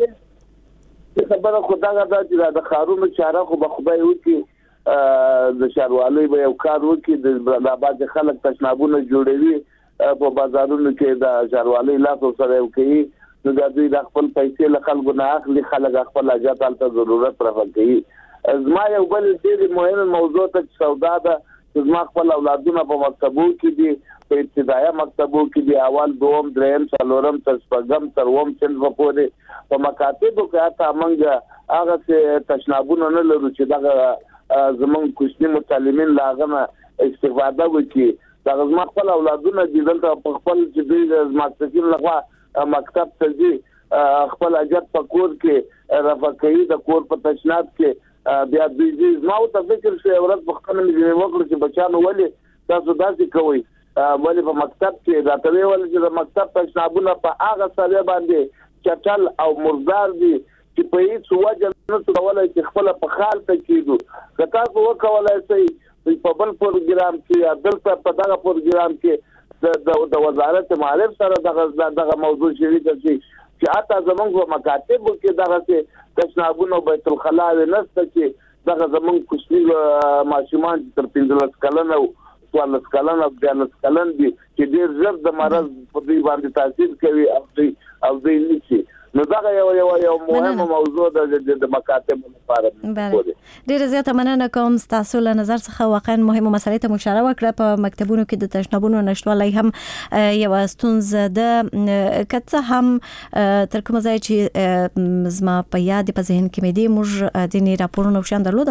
خبره خدای دا چې د خارونو چاره خو به خدای وکړي د شاروالۍ به یو کار وکړي د آباد خلک تشنابونه جوړوي په بازارونو کې د شاروالۍ لاس سره کوي نو د دوی د خپل پیسې له خلکو نه اخلي خلک خپل حاجت حالت ضرورت رافع کوي زما یو بل ډېر مهم موضوع ته سودا ده چې زما خپل اولادونه په مکتبو کې دي په ابتدایي مکتبو کې دي اول دوم دریم څلورم تر شپږم تر اووم صنف پورې په مکاتبو کې هغه موږ هغه تشنابونه نه لرو چې دغه زمون کوچني متعلمین لاغه استفاده وکړي دا زما خپل اولادونه دي دلته په خپل چې دوی مکتبین لغوا مکتب ته ځي خپل اجازه په کور کې رافع کوي د کور په تشناب کې بیا دوی ما ته فکر شو ورځ په خپل مې وکړ چې بچانو ولې تاسو داسې کوئ ولې په مکتب کې راته ویل چې د مکتب تشنابونه په هغه سره باندې چټل او مردار دي چې په هیڅ وجه نه کولای چې خپل په خال ته کېدو که تاسو وکولای شئ په بل پروګرام کې یا دلته په دغه پروګرام کې د وزارت معارف سره دغه موضوع شریک شي چې حتی زمونږ په مکاتبو کې دغه تشنابونه بیت الخلا نشته چې دغه زمونږ کوچني ماشومان تر 15 کلن او 14 کلن او 14 کلن دي چې ډېر ژر د مرض په دوی باندې تاثیر کوي او دوی نشي نو دا یو مهمه موضوع ده د مکاتبو لپاره ډیره زیاته مننه کوم تاسو له نظر څخه واقعا مهمه مسلې ته مشوره وکړه په مکتبونو کې د تشنابونو نشټوالۍ هم یو ستونزه ده کته هم تر کومه ځای چې زما په یاد په ذهن کې مې دي موږ د نه راپورونو شان درلود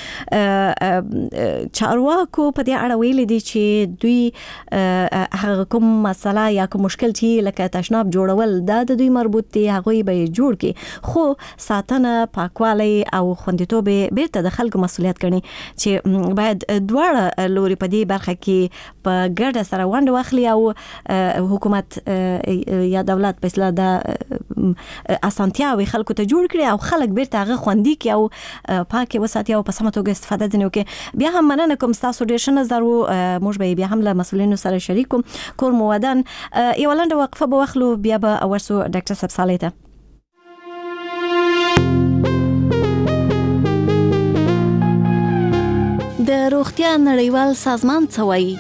مخکې چارواکو په دې اړه ویل دي چې دوی هغه کوم مسله یا کوم مشکل چې لکه تشناب جوړول دا د دوی مربوط دي هغه به جوړ کی خو ساتنه پاکوالی او خوندیتوب بیرته د خلکو مسولیت ګڼي چې باید دواړه لوري په دې برخه کې په ګډه سره ونډه واخلي او حکومت یا دولت په اصطلاح د اسانتیاوي خلکو ته جوړ کړي او خلک بیرته هغه خوندي کی او پاکي وساتي او په سمه توګه استفاده ځنیو کې بیا هم مننه کوم تاسو ډیر ښه نظر موږ به بیا هم له مسولینو سره شریکو کور مودن یو لنډه وقفه به واخلو بیا به ورسو ډاکټر صاحب صالح ته د روغتیا نړیوال سازمان څه وایي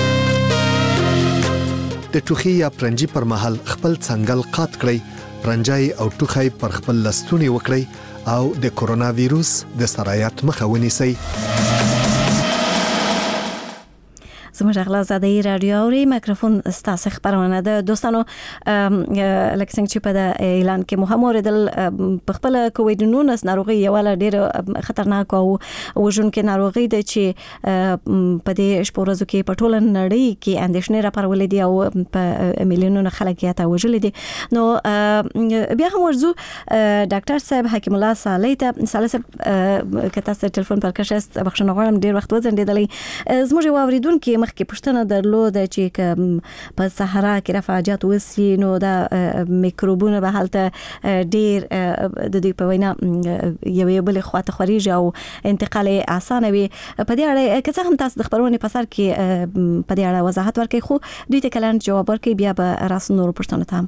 د ټوخي یا پرنجي پر مهال خپل څنګل قات کړئ پرنجای او ټوخي پر خپل لستونی وکړئ او د کورونا وایروس د سرایت مخه ونیسئ زموږ غلا زادي رادیو اوري میکروفون ستاسو خبرونه ده دوستانو لکه څنګه چې په اعلان کې مو هم اوریدل په خپل کووډ 19 ناروغي یو ډېر خطرناک او وژونکې ناروغي ده چې په دې شپورزو کې په ټوله نړۍ کې اندېښنې راپارولې دي او په میلیونونو خلک یې وژلي دي. نو بیا هم ورزو ډاکټر صاحب حکیم الله صالح ته صالح کته سره ټلیفون پر کښست بخښنه غواړم ډېر وخت وځنډېدلې. زموږ یو اوریدونکو مخکې پوښتنه درلوده چې په صحرا کې رفاجات وسی نو دا میکروبونه به هلته ډېر د دې په وینا یو بل خواته خوريږي او انتقال اسانه وي. په دې اړه که څه هم تاسو د خبرونې په سر کې په دې اړه وضاحت ورکړئ خو دوی ته کلان جواب ورکړي بیا به راس نور پوښتنه تام.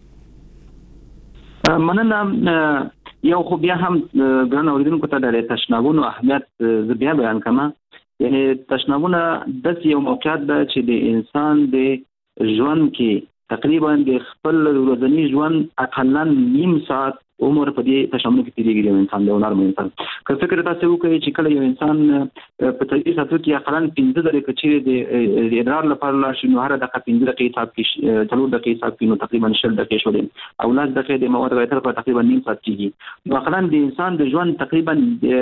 مننه. یو خو بیا هم ګران اوریدونکو ته د تشنابونو اهمیت ز بیا بیان کما. یعنی تشنابونه د یو موقعیت ده چې د انسان د ژوند کې تقریبا د خپل ورځنی ژوند اقلا نیم ساعت عمر په دې تشنابونو کې تیریږي د انسان د نورمال انسان. که فکر تاسو وکړئ چې کله یو انسان په تدریس ساتو کې اقلا 15 دقیقې چې د ادرار لپاره لا شنو هر دقیقه 15 دقیقې حساب کې 3 دقیقې حساب کې نو تقریبا 10 دقیقې شولې او 10 دقیقې د مواد غیر په تقریبا نیم ساعت کېږي. نو اقلا د انسان د ژوند تقریبا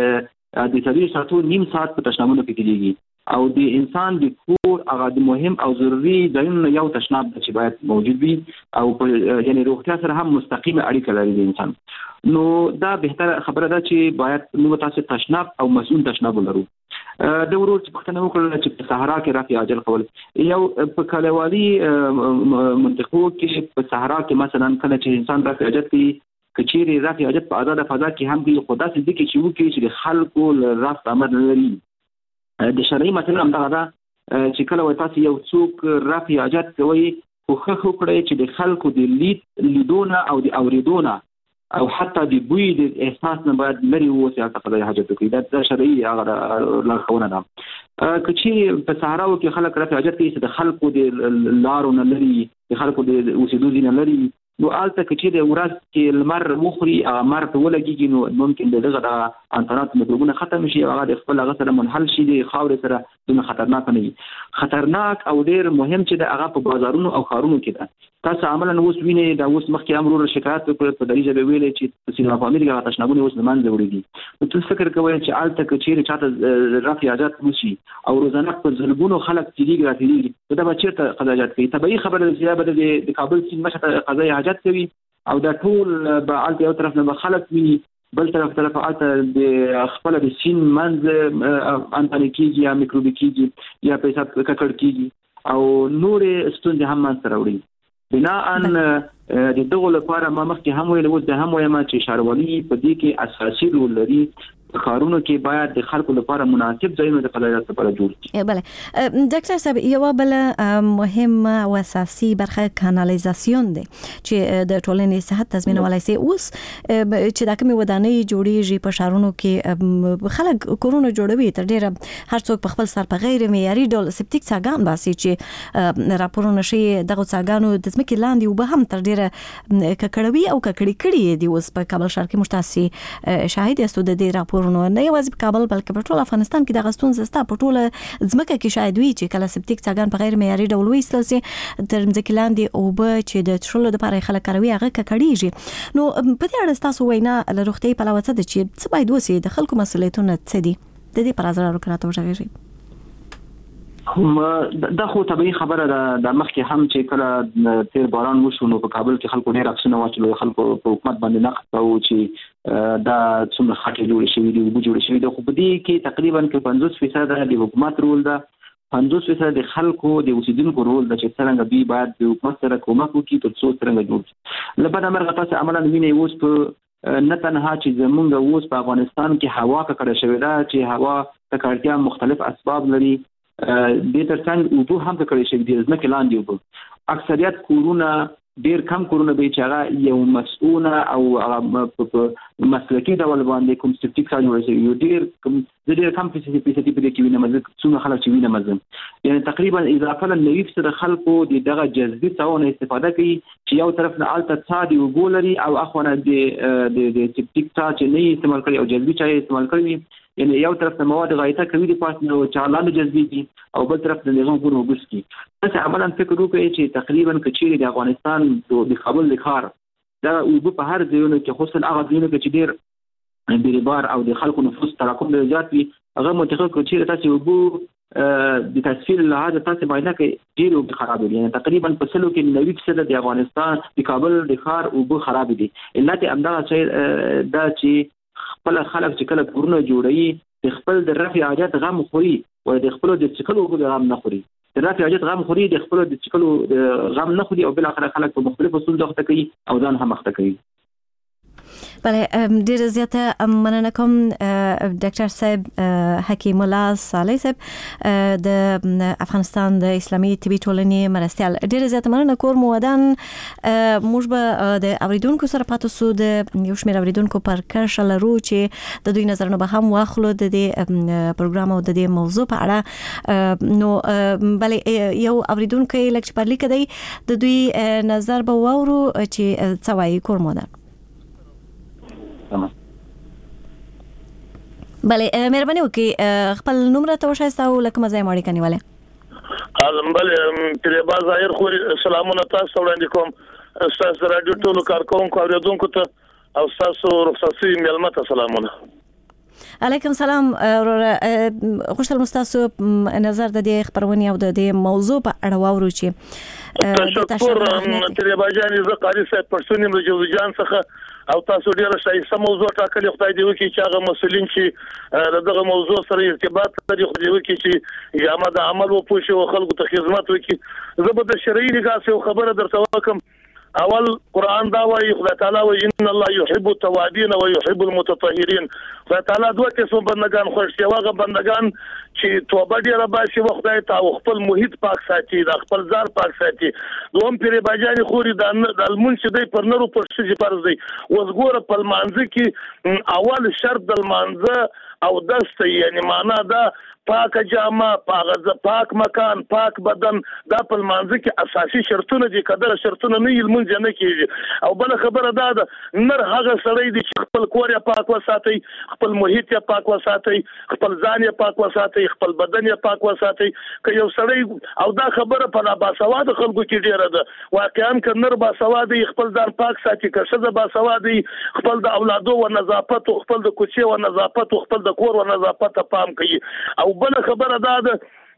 د تدریس ساتو نیم ساعت په تشنابونو کې تیریږي او د انسان د کور هغه د مهم او ضروري ځایونو یو تشناب چې باید موجود وي او یعنی روغتیا سره هم مستقیمه اړیکه لري د انسان. نو دا بهتره خبره ده چې باید موږ تاسو تشناب او مسؤل تشناب ولرو. د ورور چې پښتنه وکړل چې په صحرا کې رافي اجل کول یو په کلیوالي منطقو کې په صحرا کې مثلا کله چې انسان رافي اجل کوي کچيري رافي اجل په آزاد فضا کې هم کې خدا سي دي چې وکړي چې خلکو راست امر لري. د شرعي مثلا هم دا چې کله وای تاسو یو څوک رافي حاجت کوي خو خو کړی چې د خلکو د لیدونه او د اوریدونه او حتی د بوی د احساس نه باید لري ووسي هغه قضایي حاجت کوي. دا شرعي هغه لارښوونه ده. چې په صحراو کې خلک رافي حاجت کوي چې د خلکو د لارو نه لري د خلکو د اوسېدو ځای نه لري نو آلته کې د ورځ کې لمر مخري مر په ولګيږي نو ممکن دغه د انترنت مکروبونه ختم شي هغه د خپل هغه سره منحل شي د خاورې سره دونه خطرناک نه وي. خطرناک او ډیر مهم چې د هغه په بازارونو او خارونو کې ده. تاسو عملاً اوس وینئ دا اوس مخکې امرو شکایت وکړ په دریجه به ویلې چې سینما فامیل کې تشنابونه اوس زمان جوړې دي. نو تاسو فکر کوئ چې آلته کې چیرې چاته رافي حاجت وشي او روزانه په زلګونو خلک تیریږي راتیریږي دا به چیرته قضا حاجت کوي. طبيعي خبره ده چې به د کابل سیند مشه قضا حاجت کوي او دا ټول به آلته یو طرف نه خلک ویني بل طرف آلته د خپل د سین منځ انتانه کیږي یا میکروبي کیږي یا پیساب ککړ کیږي او نور ستونزې هم منځ راوړي. بناء د دغه لپاره ما مخکې هم ویل و د هم وایم چې ښاروالي په دې کې اساسي رول لري. خارونو کې باید د خلکو لپاره مناسب ځایونه د قضایت لپاره جوړ شي. بله ډاکټر صاحب یو بل مهم او اساسي برخه کانالیزاسیون دی چې د ټولنې صحت تضمینولای شي. اوس چې دا کومه ودانۍ جوړیږي په شهرونو کې خلک کورونه جوړوي تر ډیره هر څوک په خپل سر په غیر معیاري ډول سپټیک څاګان باسي چې راپورونه شي دغه څاګانو د ځمکې لاندې وب هم تر ډیره ککړوي او ککړي دي. اوس په کابل ښار کې مشتاسي شاهد یاستو د دې راپور نه یوازې په کابل بلکې په ټول افغانستان کې د غستون زستا په ټول ځمکه کې شاید وي چې کله سپټیک څاګان په غیر معیاري ډول وېستل سي تر ځمکې لاندې او به چې د تشلو لپاره خلک کاروي هغه ککړیږي. نو په دې اړه تاسو وینا له روغتي په لور څه د چې څه باید وسی د خلکو مسؤلیتونه څه دي د دې پر ازرار وکړه وژغږي. دا خو طبيعي خبره ده. د مخکې هم چې کله تیر باران وشو نو په کابل کې خلکو ډېر افسونه واچول خلکو په حکومت باندې نقد او چې دا څومره خټې جوړې شوې دي او جوړې شوې دي خو په دې کې تقریبا 50% د حکومت رول ده 50% د خلکو د اوسیدونکو رول ده چې څنګه دوی باید د حکومت سره کومک وکړي تر څو څنګه جوړ شي. لبنه مرغه تاسو عملاً ویني اوس په نه تنها چې زمونږ اوس په افغانستان کې هوا ککړه شوې ده چې هوا ککړتیا مختلف اسباب لري. د ترڅنګ اوبو هم کړی شي د ځمکې لاندې اوبو اکثریت کورونه ډیر کم کورونه به چې هغه یو مسؤونه او مسلکي ډول باندې کوم سپټیک څاګ جوړ شي یو ډیر کم فیصدي په دې کې وینم څومره خلک چې وینم یعنی تقریبا اضافه ل 90% خلکو دغه جذبي څاونه استفاده کوي چې یو طرف نه الته څادي وګولري او اخونه د سپټیک څاګ چې نه استعمال کوي او جذبي چای استعمال کوي یعنی یو طرف ته مواد غایطه کوي د پاس نو چالان جذبي او بل طرف ته نظام پور وګس کی بس عملاً فکر وکړي چې تقریبا کچيري د افغانستان د کابل د ښار دا او په هر ځایونو کې خصوصا هغه ځایونو کې چې ډېر بیروبار او د خلکو نفوس تراکم ډېر زیات وي هغه متخصص کچيري تاسو وګو د تصویر لحاظ تاسو باندې کې ډېر خراب دي یعنی تقریبا په سلو کې 90% د افغانستان د کابل د ښار او خراب دي علت امدا چې دا چې خپل خلک چې کله کورونه جوړي د خپل د رفع حاجت غم خوري او د خپل د چکلو غم نه خوري د رفع حاجت غم خوري د خپل د چکلو غم نه خوري او بل اخر خلک په مختلفو ستونزو اخته کوي او ځان هم اخته کوي. بله ډیره زیاته مننه کوم ډاکټر صاحب حکیم الله صالح صاحب د افغانستان د اسلامي طبي ټولنې مرستيال. ډیره زیاته مننه کوم ودان موږ به د اوریدونکو سره پاتې سو د یو شمېر اوریدونکو پر کرښه لرو چې د دوی نظرونه به هم واخلو د دې پروګرام او د دې موضوع په اړه. نو بله یو اوریدونکو لکه پر لیک دی د دوی نظر به واورو چې څه وایي کوم ودان. بله مهرباني وکړئ خپل نوم راته وښایاست او له کومه ځایه مو اړیکه نیولې؟ بله تریبا ظاهر خوري سلامونه تاسو ته وړاندې کوم ستاسو د راډیو ټولو کارکوونکو اورېدونکو ته او ستاسو رخصت شوي مېلمه ته سلامونه. علیکم سلام وروره غوښتل مو ستاسو نظر د دې خپرونې او د دې موضوع په اړه واورو چې تشکر تریبا جانې زه قاري صاحب پښتون یم د جوزجان څخه او تاسو ډیره ښایسته موضوع ټاکلې خدای دې وکړي چې هغه مسؤلین چې دغه موضوع سره ارتباط لري خدای دې وکړي چې یا ما د عمل وپوه شي او خلکو ته خدمت وکړي. زه به د شرعي نگاه څخه خبره درته وکم. اول قرآن دا وایي خدای تعالی وایي ان الله يحب التوابين ويحب المتطهرين. خدای تعالی دوه قسم بندگان خوښ دي. هغه بندگان چې توبه ډیره باسي او خدای ته خپل محیط پاک ساتي د خپل ځان پاک ساتي. دوم پیر باجانی خوري د المنش دی پر نورو پر شي فرض دی. وزګوره په مانځ کې اول شرط د مانځ او دست یعنی معنا دا پاک جامه پاک مکان پاک بدن دا په مانځ کې اساسي شرطونه دي. کله شرطونه نه یلمون نه کیږي. او بل خبره دا ده نر هغه سړی دی چې خپل کور یې پاک وساتي خپل محیط یې پاک وساتي خپل ځان یې پاک وساتي خپل بدن یې پاک وساتي. که یو سړی او دا خبره په لا باسواد خلکو کې ډیره ده واقعا که نر باسواد خپل ځان پاک ساتي که ښځه باسواد خپل د اولادو او نظافت او خپل د کوڅې او نظافت او خپل د کور او نظافت پام کوي. او بل خبره دا ده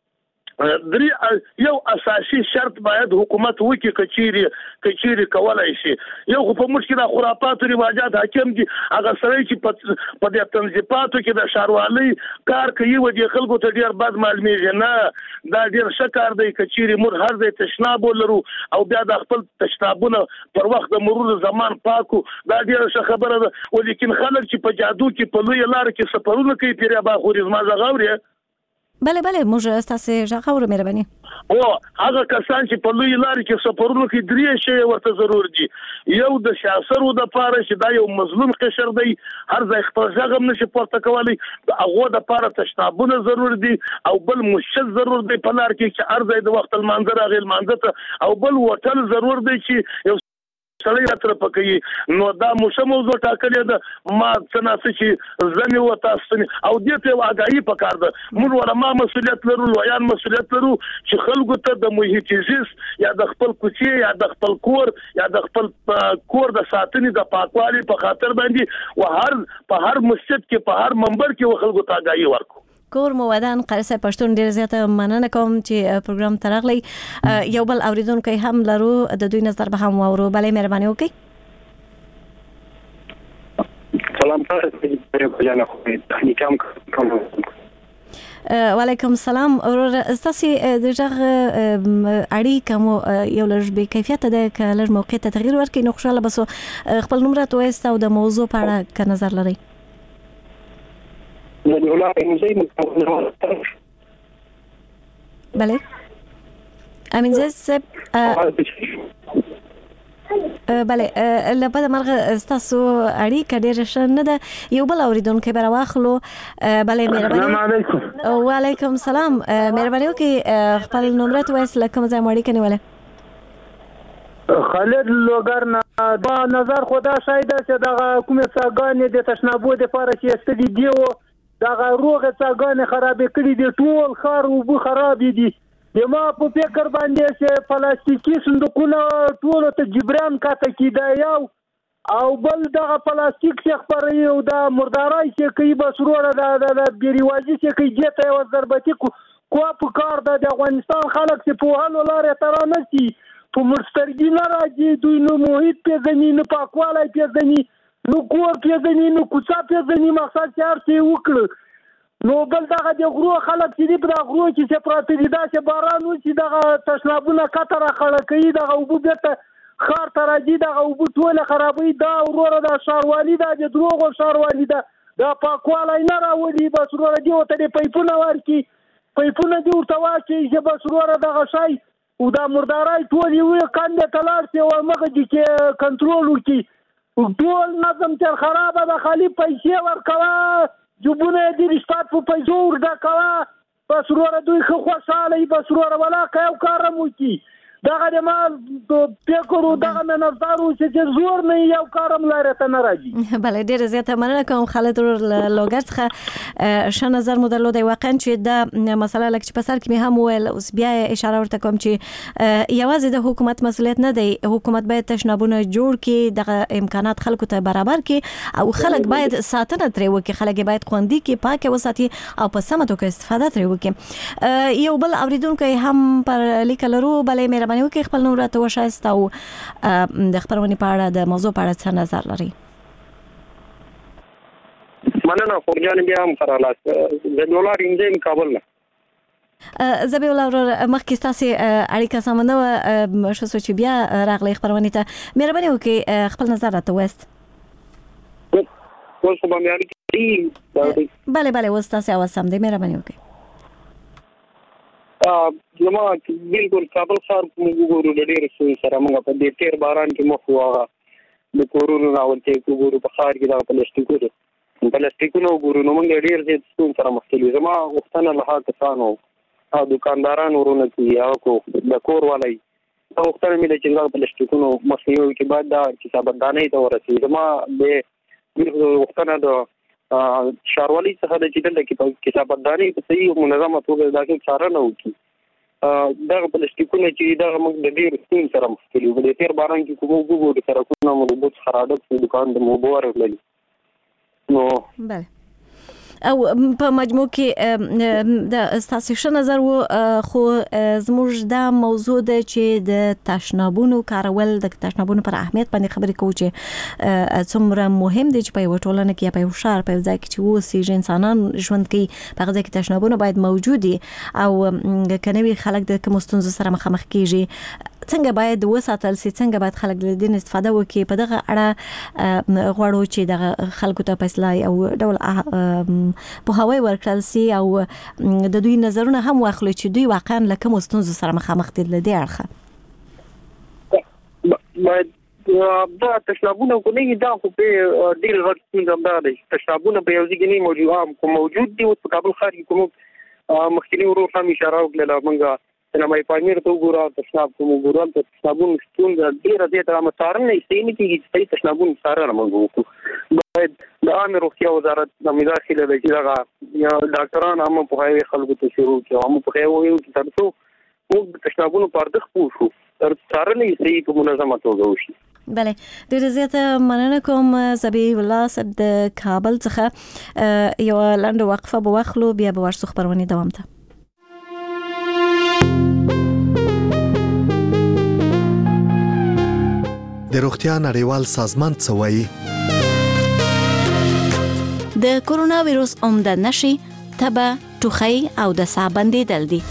یو اساسي شرط باید حکومت وکړي کچيري کولای شي. یو په مشکله خرافات او رواجات حاکم دي هغه سره چې په دې تنظیماتو کې د شاروالۍ کار کوي و دي خلکو ته ډیر بد معلومیږي. نه دا ډیر شکار دی کچيري مر هر ځای تشناب ولرو او بیا د خپل تشنابونه پر وخت د مرور زمان پاکو دا ډیر ښه خبره ده. ولیکن خلک چې په جادو کې په لوی لار کې سفرونه کوي پیره با خوري زما زغوري. بله موږ تاسو ژغورو مهرباني. او هغه کسان چې په لوی لارې کې سفرونه کوي درې شی ورته ضرور دي. یو د شاسرو د پاره چې دا یو مظلوم قشر دی هر ځای خپل ځغم نشي پورته کولی هغه د پاره تشنابونه ضرور دي او بل مشت ضرور دی په لار کې چې هر ځای د وخت المنظر غیر منځته او بل وټل ضرور دی چې یو سړی راته پکې نو دا مشه موضوع ټاکلې ده ما څنګه چې زمي و تاسو او دې ته واګایي پکار ده. موږ ولا ما مسؤلیت لرو لویان مسؤلیت لرو چې خلکو ته د محیط زیست یا د خپل کوڅې یا د خپل کور یا د خپل کور د ساتنې د پاکوالي په خاطر باندې او په هر مسجد کې په هر منبر کې خلکو ته واګایي ورکو. کور مو ودان قاری صاحب پښتون ډیر زیاته مننه کوم چې پروګرام ترغلی. یو بل اوریدونکو هم لرو د دوی نظر به هم واورو. بله مهرباني وکړئ. سلام تاسو وعلیکم السلام تاسو د ژغ اړیکه مو یو لږ به کیفیت ده که لږ موقع ته تغییر ورکړي نو خوشاله بسو خپل نوم راته وایست او د موضوع په اړه که نظر لرئ. بله امین زید صاحب بله لپاره مرغه ستاسو اړیکه ډیره ښه نه ده. یو بل اوریدونکی به راواخلو. بله مهرباني. وعلیکم السلام مهرباني وکړئ خپل نوم راته وایست له کوم ځای مو اړیکه نیولې؟ خالد لوګر نه دا نظر خدا شاید چې دغه کومه څنګه د تشنابو د لپاره چې استدی دیو دا روغه څنګه خرابې کړې دي ټول خار او بو خراب دي ما په فکر باندې چې پلاستیکي صندوقونه ټول ته جبران کاته کیدای او بل دغه پلاستیک چې خبرې او د مردارای چې کوي بسروره د بیریوازي چې کوي دته یو ضربتي کو په کار د افغانستان خلک چې په حل لارې تر نه سي په مرسترګي نه راځي دوی نو محیط پیژني نه پاکوالی پیژني نو کور پیژني نو کوڅه پیژني مقصد چې هر څه وکړي نو بل دغه د غرو خلک چې په غرو کې پراته دي دا چې باران وشي دغه تشنابونه کتره خړه کوي دغه وبو بیرته خار ته راځي دغه وبو ټول خرابوي دا وروره د ښاروالي دا د دروغو ښاروالي دا پاکوالی نه راولي بس وروره دي ورته پیپونه ورکي پیپونه دي ورته واچي چې بس وروره دغه شی او دا مردارای ټول یو کاندې تلار چې ورمغه دي کې کنټرول وکړي ټول نظم تر خرابه د خالي پیسې ورکوه جوبونه دې رښتات په پیسو وردا کوا بس وروره دوی خو خوشاله بس وروره ولا کاو کارم وکي دغه د ما فکر او دغه نظارو چې زور نه یو کارم لاره ته ناراضي بله ډیره زیاته مننه کوم خالد لوګر څخه ش نظر مو درلود واقعا چې د مسله لکه چې په سر کې مې هم ویل اوس بیا اشاره ورته کوم چې یوازې د حکومت مسؤلیت نه دی حکومت باید تشنابونه جوړ کړي دغه امکانات خلکو ته برابر کړي او خلک باید ساتنه ترې وکړي خلک باید خوندي کې پاکه وساتي او په سمه توګه استفاده ترې وکړي یو بل اوریدونکو هم پر لیکلرو بلې مې باندې وکي خپل نور ته وشایست او د خبرونې په اړه د موضوع په اړه څه نظر لري مننه خورجان بیا هم خراله د ډالر انجن کابل نه زبی ولور مخکې تاسو اړیکه سمونه و شو چې بیا راغلی خبرونې ته مهرباني وکي خپل نظر راته وست اوس په باندې اړیکه بله اوس تاسو اواز سم دی مهرباني وکي زما بالکل کابل ښار موږ وګورو د ډېر څه سره موږ په دې تیر باران کې مخ واغه د کورونو راولته وګورو په ښار کې دا پلاستیکونو وګورو نو موږ ډېر څه سره مخ کېږو زما وختونه له کسانو او دکاندارانو ورونه کې او کو د کور والي او وختونه مې چې دا پلاستیکونو مخنیوي کې بعد دا حسابداري ته ورسېږي زما د وختونه د شاروالي څخه د چې د کتابداري په صحیح منظمه توګه دا کې څارنه وکړي دا پلاستیکونه چې دا موږ د ډېر ستون سره مخ کېږو د تیر باران کې کوم وګورو سره کومه موږ خرابه دکان د موبور لري نو بله او په مجموع کې د استاسیش نظر و خو زموږ دا موضوع ده چې د تشنابونو کارول د تشنابونو پر اهمیت باندې خبرې کوو چې څومره مهم دي چې په یو ټولنه کې په یو شهر په ځای کې چې اوسېږي انسانان ژوند کوي په ځای کې تشنابونه باید موجود دي او کنوي خلک د کوم ستونزو سره مخامخ کیږي څنګه باید وساتل سي څنګه باید خلک له دې استفاده وکړي په دغه اړه غواړو چې دغه خلکو ته فیصله او ډول په هواي ورکړل سي او د دوی نظرونه هم واخلو چې دوی واقعا له کوم ستونزو سره مخامخ دي له دې اړخه باید دا تشنابونه کوي دا خو په ډیر غټ څنګه دا تشنابونه په یو ځای کې نه موجود دي او په کابل ښار کې کوم مخکې ورو هم اشاره وکړه موږ سینمای پامیر ته وګورئ تشناب کوم وګورئ تشنابون ستون ډیر زیاته متارن نه استېنی کیږي چې تشنابون سره موږ وکړو باید د عامه روغتیا وزارت د مداخله د چې یا ډاکټران هم په هغه خلکو ته شروع کړو هم په هغه ویو چې تاسو موږ تشنابونو پردخ پوښو تر سره نه استېنی په منظمه توګه وشي بله ډیر زیاته مننه کوم زبی الله صاحب د کابل څخه یو لاندې وقفه به واخلو بیا به ورسو خبرونه دوام ته د روغتیا نړیوال سازمان څه وایي د کورونا وایروس عمده نشي تبه ټوخی او د ساه بندیدل دي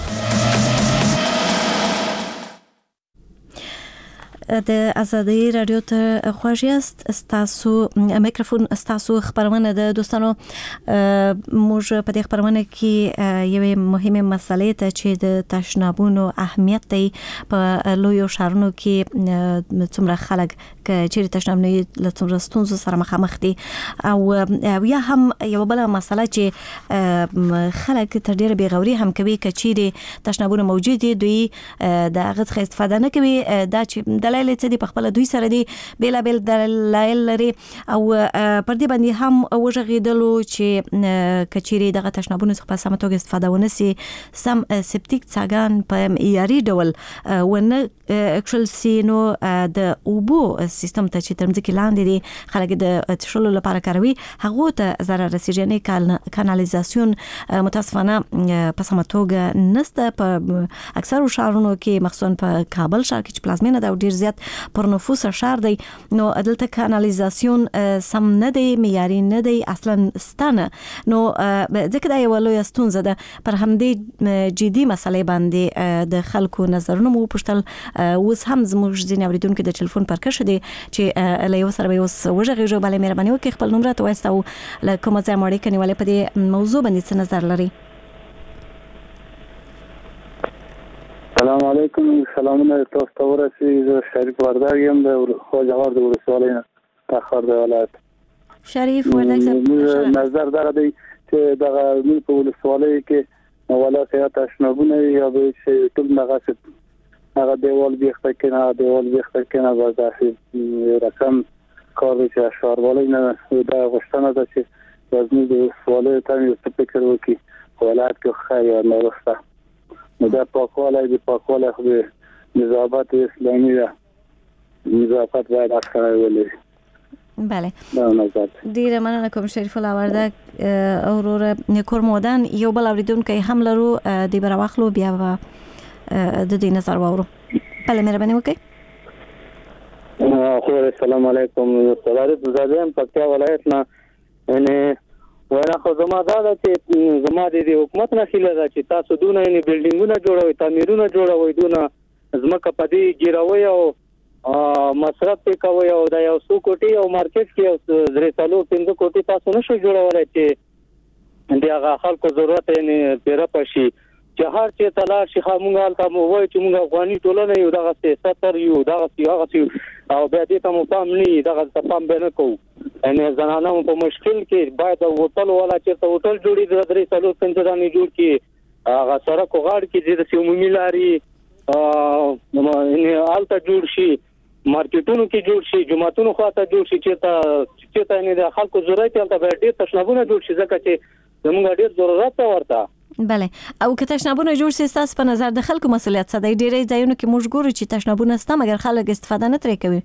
د ازادي رادیو ته خوښ یاست استاسو میکروفون استاسو خبرونه د دوستانو موږ په دې خبرونه کې یوه مهمه مسله ته چې د تشنابونو اهمیت دی په لویو شهرونو کې څومره خلک چې تشناب نه لڅومره ستونزو سره مخامخ دي او یا هم یو بل مسله چې خلک تر ډیره بیغوري هم کوي کچېره تشنابونه موجود دي دوی د هغه څخه استفاده نه کوي دا چې د دلایل څه دي په خپل دوی سره دي بیل دلایل لري او پر دې باندې هم وژغېدلو چې کچيري دغه تشنابونو څخه په سمه توګه استفاده ونسي سم سپټیک څاګان په معیاري ډول ونه اکشل سي نو د اوبو سیستم ته چې ترمځ کې لاندې دي خلک د تشلو لپاره کاروي هغه ته ضرر رسیږي نه کانالیزاسیون متاسفانه په سمه توګه نسته په اکثر شهرونو کې مخصوصا په کابل ښار کې چې پلازمینه دا ډیر زیات پر نفوس شهر دی نو دلته کانالیزاسیون سم نه دی معیاري نه دی اصلا ستانه نو ځکه دا یو لوی ستونزه ده پر همدې جدي مسلې باندې د خلکو نظرونه مو پوښتل اوس هم زموږ ځینې اوریدونکو د ټلیفون پر کښ دي چې له یو سره به اوس وژغېږو بلې مهرباني وکړئ خپل نمبر ته وایستو له کومه ځای مو اړیکه نیولې په دې موضوع باندې څه نظر لري السلام علیکم سلامونه تاسو ته ورسېږي زه شریف وردګ یم د خواجهوار د ولسوالۍ نه تخار د ولایت شریف وردګ صاحب نظر دا دی چې دغه موږ په ولسوالۍ کې ولایت یا تشنابونه یا به چې ټول هغه دیوال بیخته کنه باز داسې رقم کار چې ښاروالۍ نه دا غوښتنه ده چې زموږ د ولسوالۍ ته یو څه فکر وکړي ولایت کې خیر نه وسته نو دا پاکوالی خو د نظافت اسلامي ده نظافت باید اصلا ولري بله ډیره مننه کوم شریف الله وردګ اورور کورمودان یو بل اوریدونکو هم لرو د براوخلو بیا د دې نظر واورو بله مهرباني وکړئ خو السلام علیکم سلام زادم پکتیا ولایت نه یعنی ورا خو زما دا چې زما د حکومت نه خیله ده چې تاسو دونه یعنی بلډینګونه جوړوي تعمیرونه جوړوي دونه زمکه پدې ګیروي او مصرف کوي او دا یو څو کوټي او مارکیټ کې درې سالو 5 کوټي تاسو نشو جوړولای چې د هغه خلکو ضرورت یعنی پیرا پشي چې هر چې تلار شي خامونګال ته مو وای چې موږ افغاني ټولنه یو دغه سیاست یو دغه سیاغه او بیا دې ته مو پام نه دغه ته پام به نه کوو ان زنانه په مشکل کې باید هوټل ولا چې هوټل جوړي د درې سالو څنګه جوړ کی هغه سره کوغاړ کې د سیمومي لاري نو الته جوړ شي مارکیټونو کې جوړ شي جمعتونو خواته جوړ شي چې ته نه د خلکو ضرورت ته به ډېر تشنابونه جوړ شي ځکه چې زموږ ډېر ضرورت ورته بله او که تشنابونه جوړ شي تاسو په نظر د خلکو مسؤلیت څه دی ډېرې ځایونو کې موږ ګورو چې تشنابونه ستا مګر خلک استفاده نه ترې کوي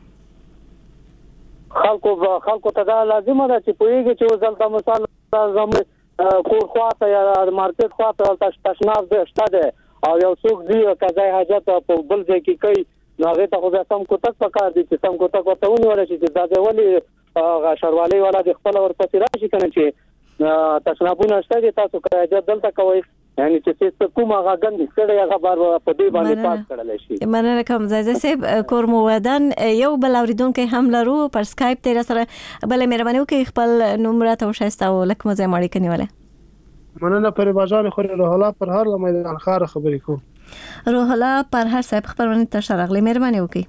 خلکو ته دا لازمه ده چې پوهیږي چې وزلته مثال زموږ کور خواته یا مارکیټ خواته تشناب شته ده او یو څوک دی قضای حاجت په بل ځای کې کوي نو هغه ته خو سم کوتک پکار دي چې سم کوتک ورته ونیول شي چې دا دی ولې ښاروالۍ والا د خپل ورپسې راشي کنه چې تشنابونه شته دي تاسو کراجه دلته کوي یعنی چې څه کومه غاګند کړي هغه بار په دې باندې پاس کړل شي مننه کوم زایزه صاحب کورمودان یو بل اوریدونکو هم لرو پر اسکایپ تیر سره بل مهرباني وکړئ خپل نمبر ته وشایسته او لکه مزه ماړی کنيواله مننه پر بازار خو روح الله پر هر میدان خار خبرې کو روح الله پر هر صاحب خبرونه تر شرغلی مهرباني وکړئ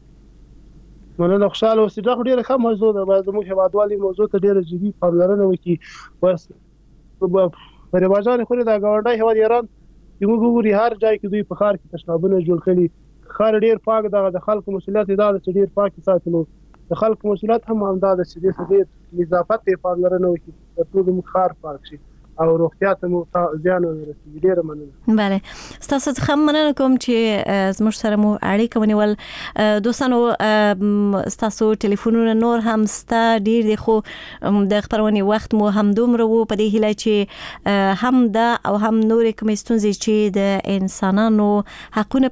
مننه خوشاله اوسئ دا ډیره ښه موضوع ده باید موږ هوادوالي موضوع ته ډیره جدي پاملرنه وکړي بس پر بازار خو دا ګاونډي هواد ایران یو ګوري هر ځای کې دوی په خار کې تشنابونه جوړ کړي خار ډیر پاک د خلکو مسؤلیت دا چې ډیر پاک ساتلو د خلکو مسؤلیت هم دا چې د نظافت په پاملرنه وکړي د ټول مخار پاک شي او روغتیا ته مو زیان ورسېږي ډیره مننه بله تاسو څخه مننه کوم چې زموږ سره مو اړیکه ونیول دوستانو تاسو ټلیفونونه نور هم ستا ډیر دي خو د خبرونې وخت مو هم دومره وو په دې هیله چې هم دا او هم نور کوم ستونزې چې د انسانانو حقونه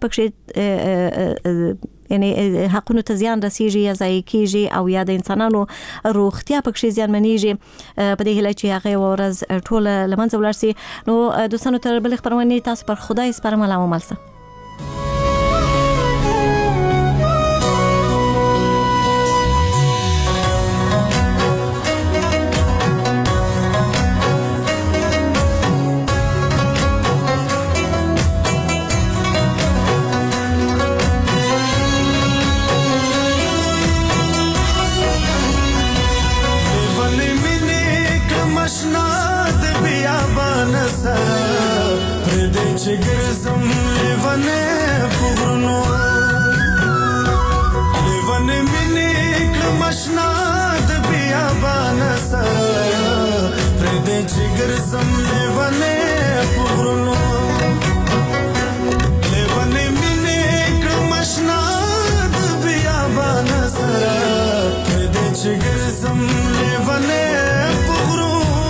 پکې یعنی حقونو ته زیان رسیږي یا ضایع کیږي او یا د انسانانو روغتیا پکې زیانمنېږي په دې هیله چې هغه ورځ ټول لمنځه ولاړ شي نو دوستانو تر بل خبرونه تاسو پر خدای سپارم الله مو ملسه چې ګرځم لیوانه پغرونو دې چې ګرځم لیونې پغرونو لیونې مینې کړم اشنا د بیابان سره دې چې ګرځم لیونې پغرونو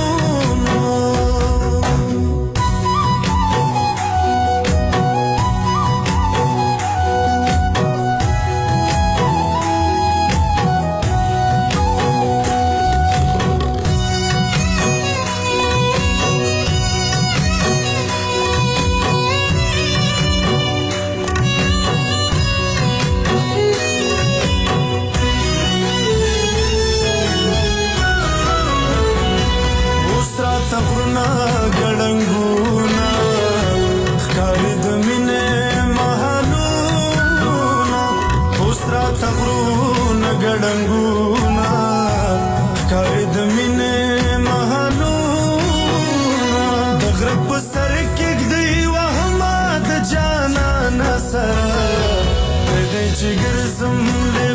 تغرنا ګړنګونا ښکارې د مینې محلونا اوسرا تغرنا ګړنګونا ښکارې د مینې محلونا د غره په سر کې ږدي وهما د جانان سره دې چې ګرځم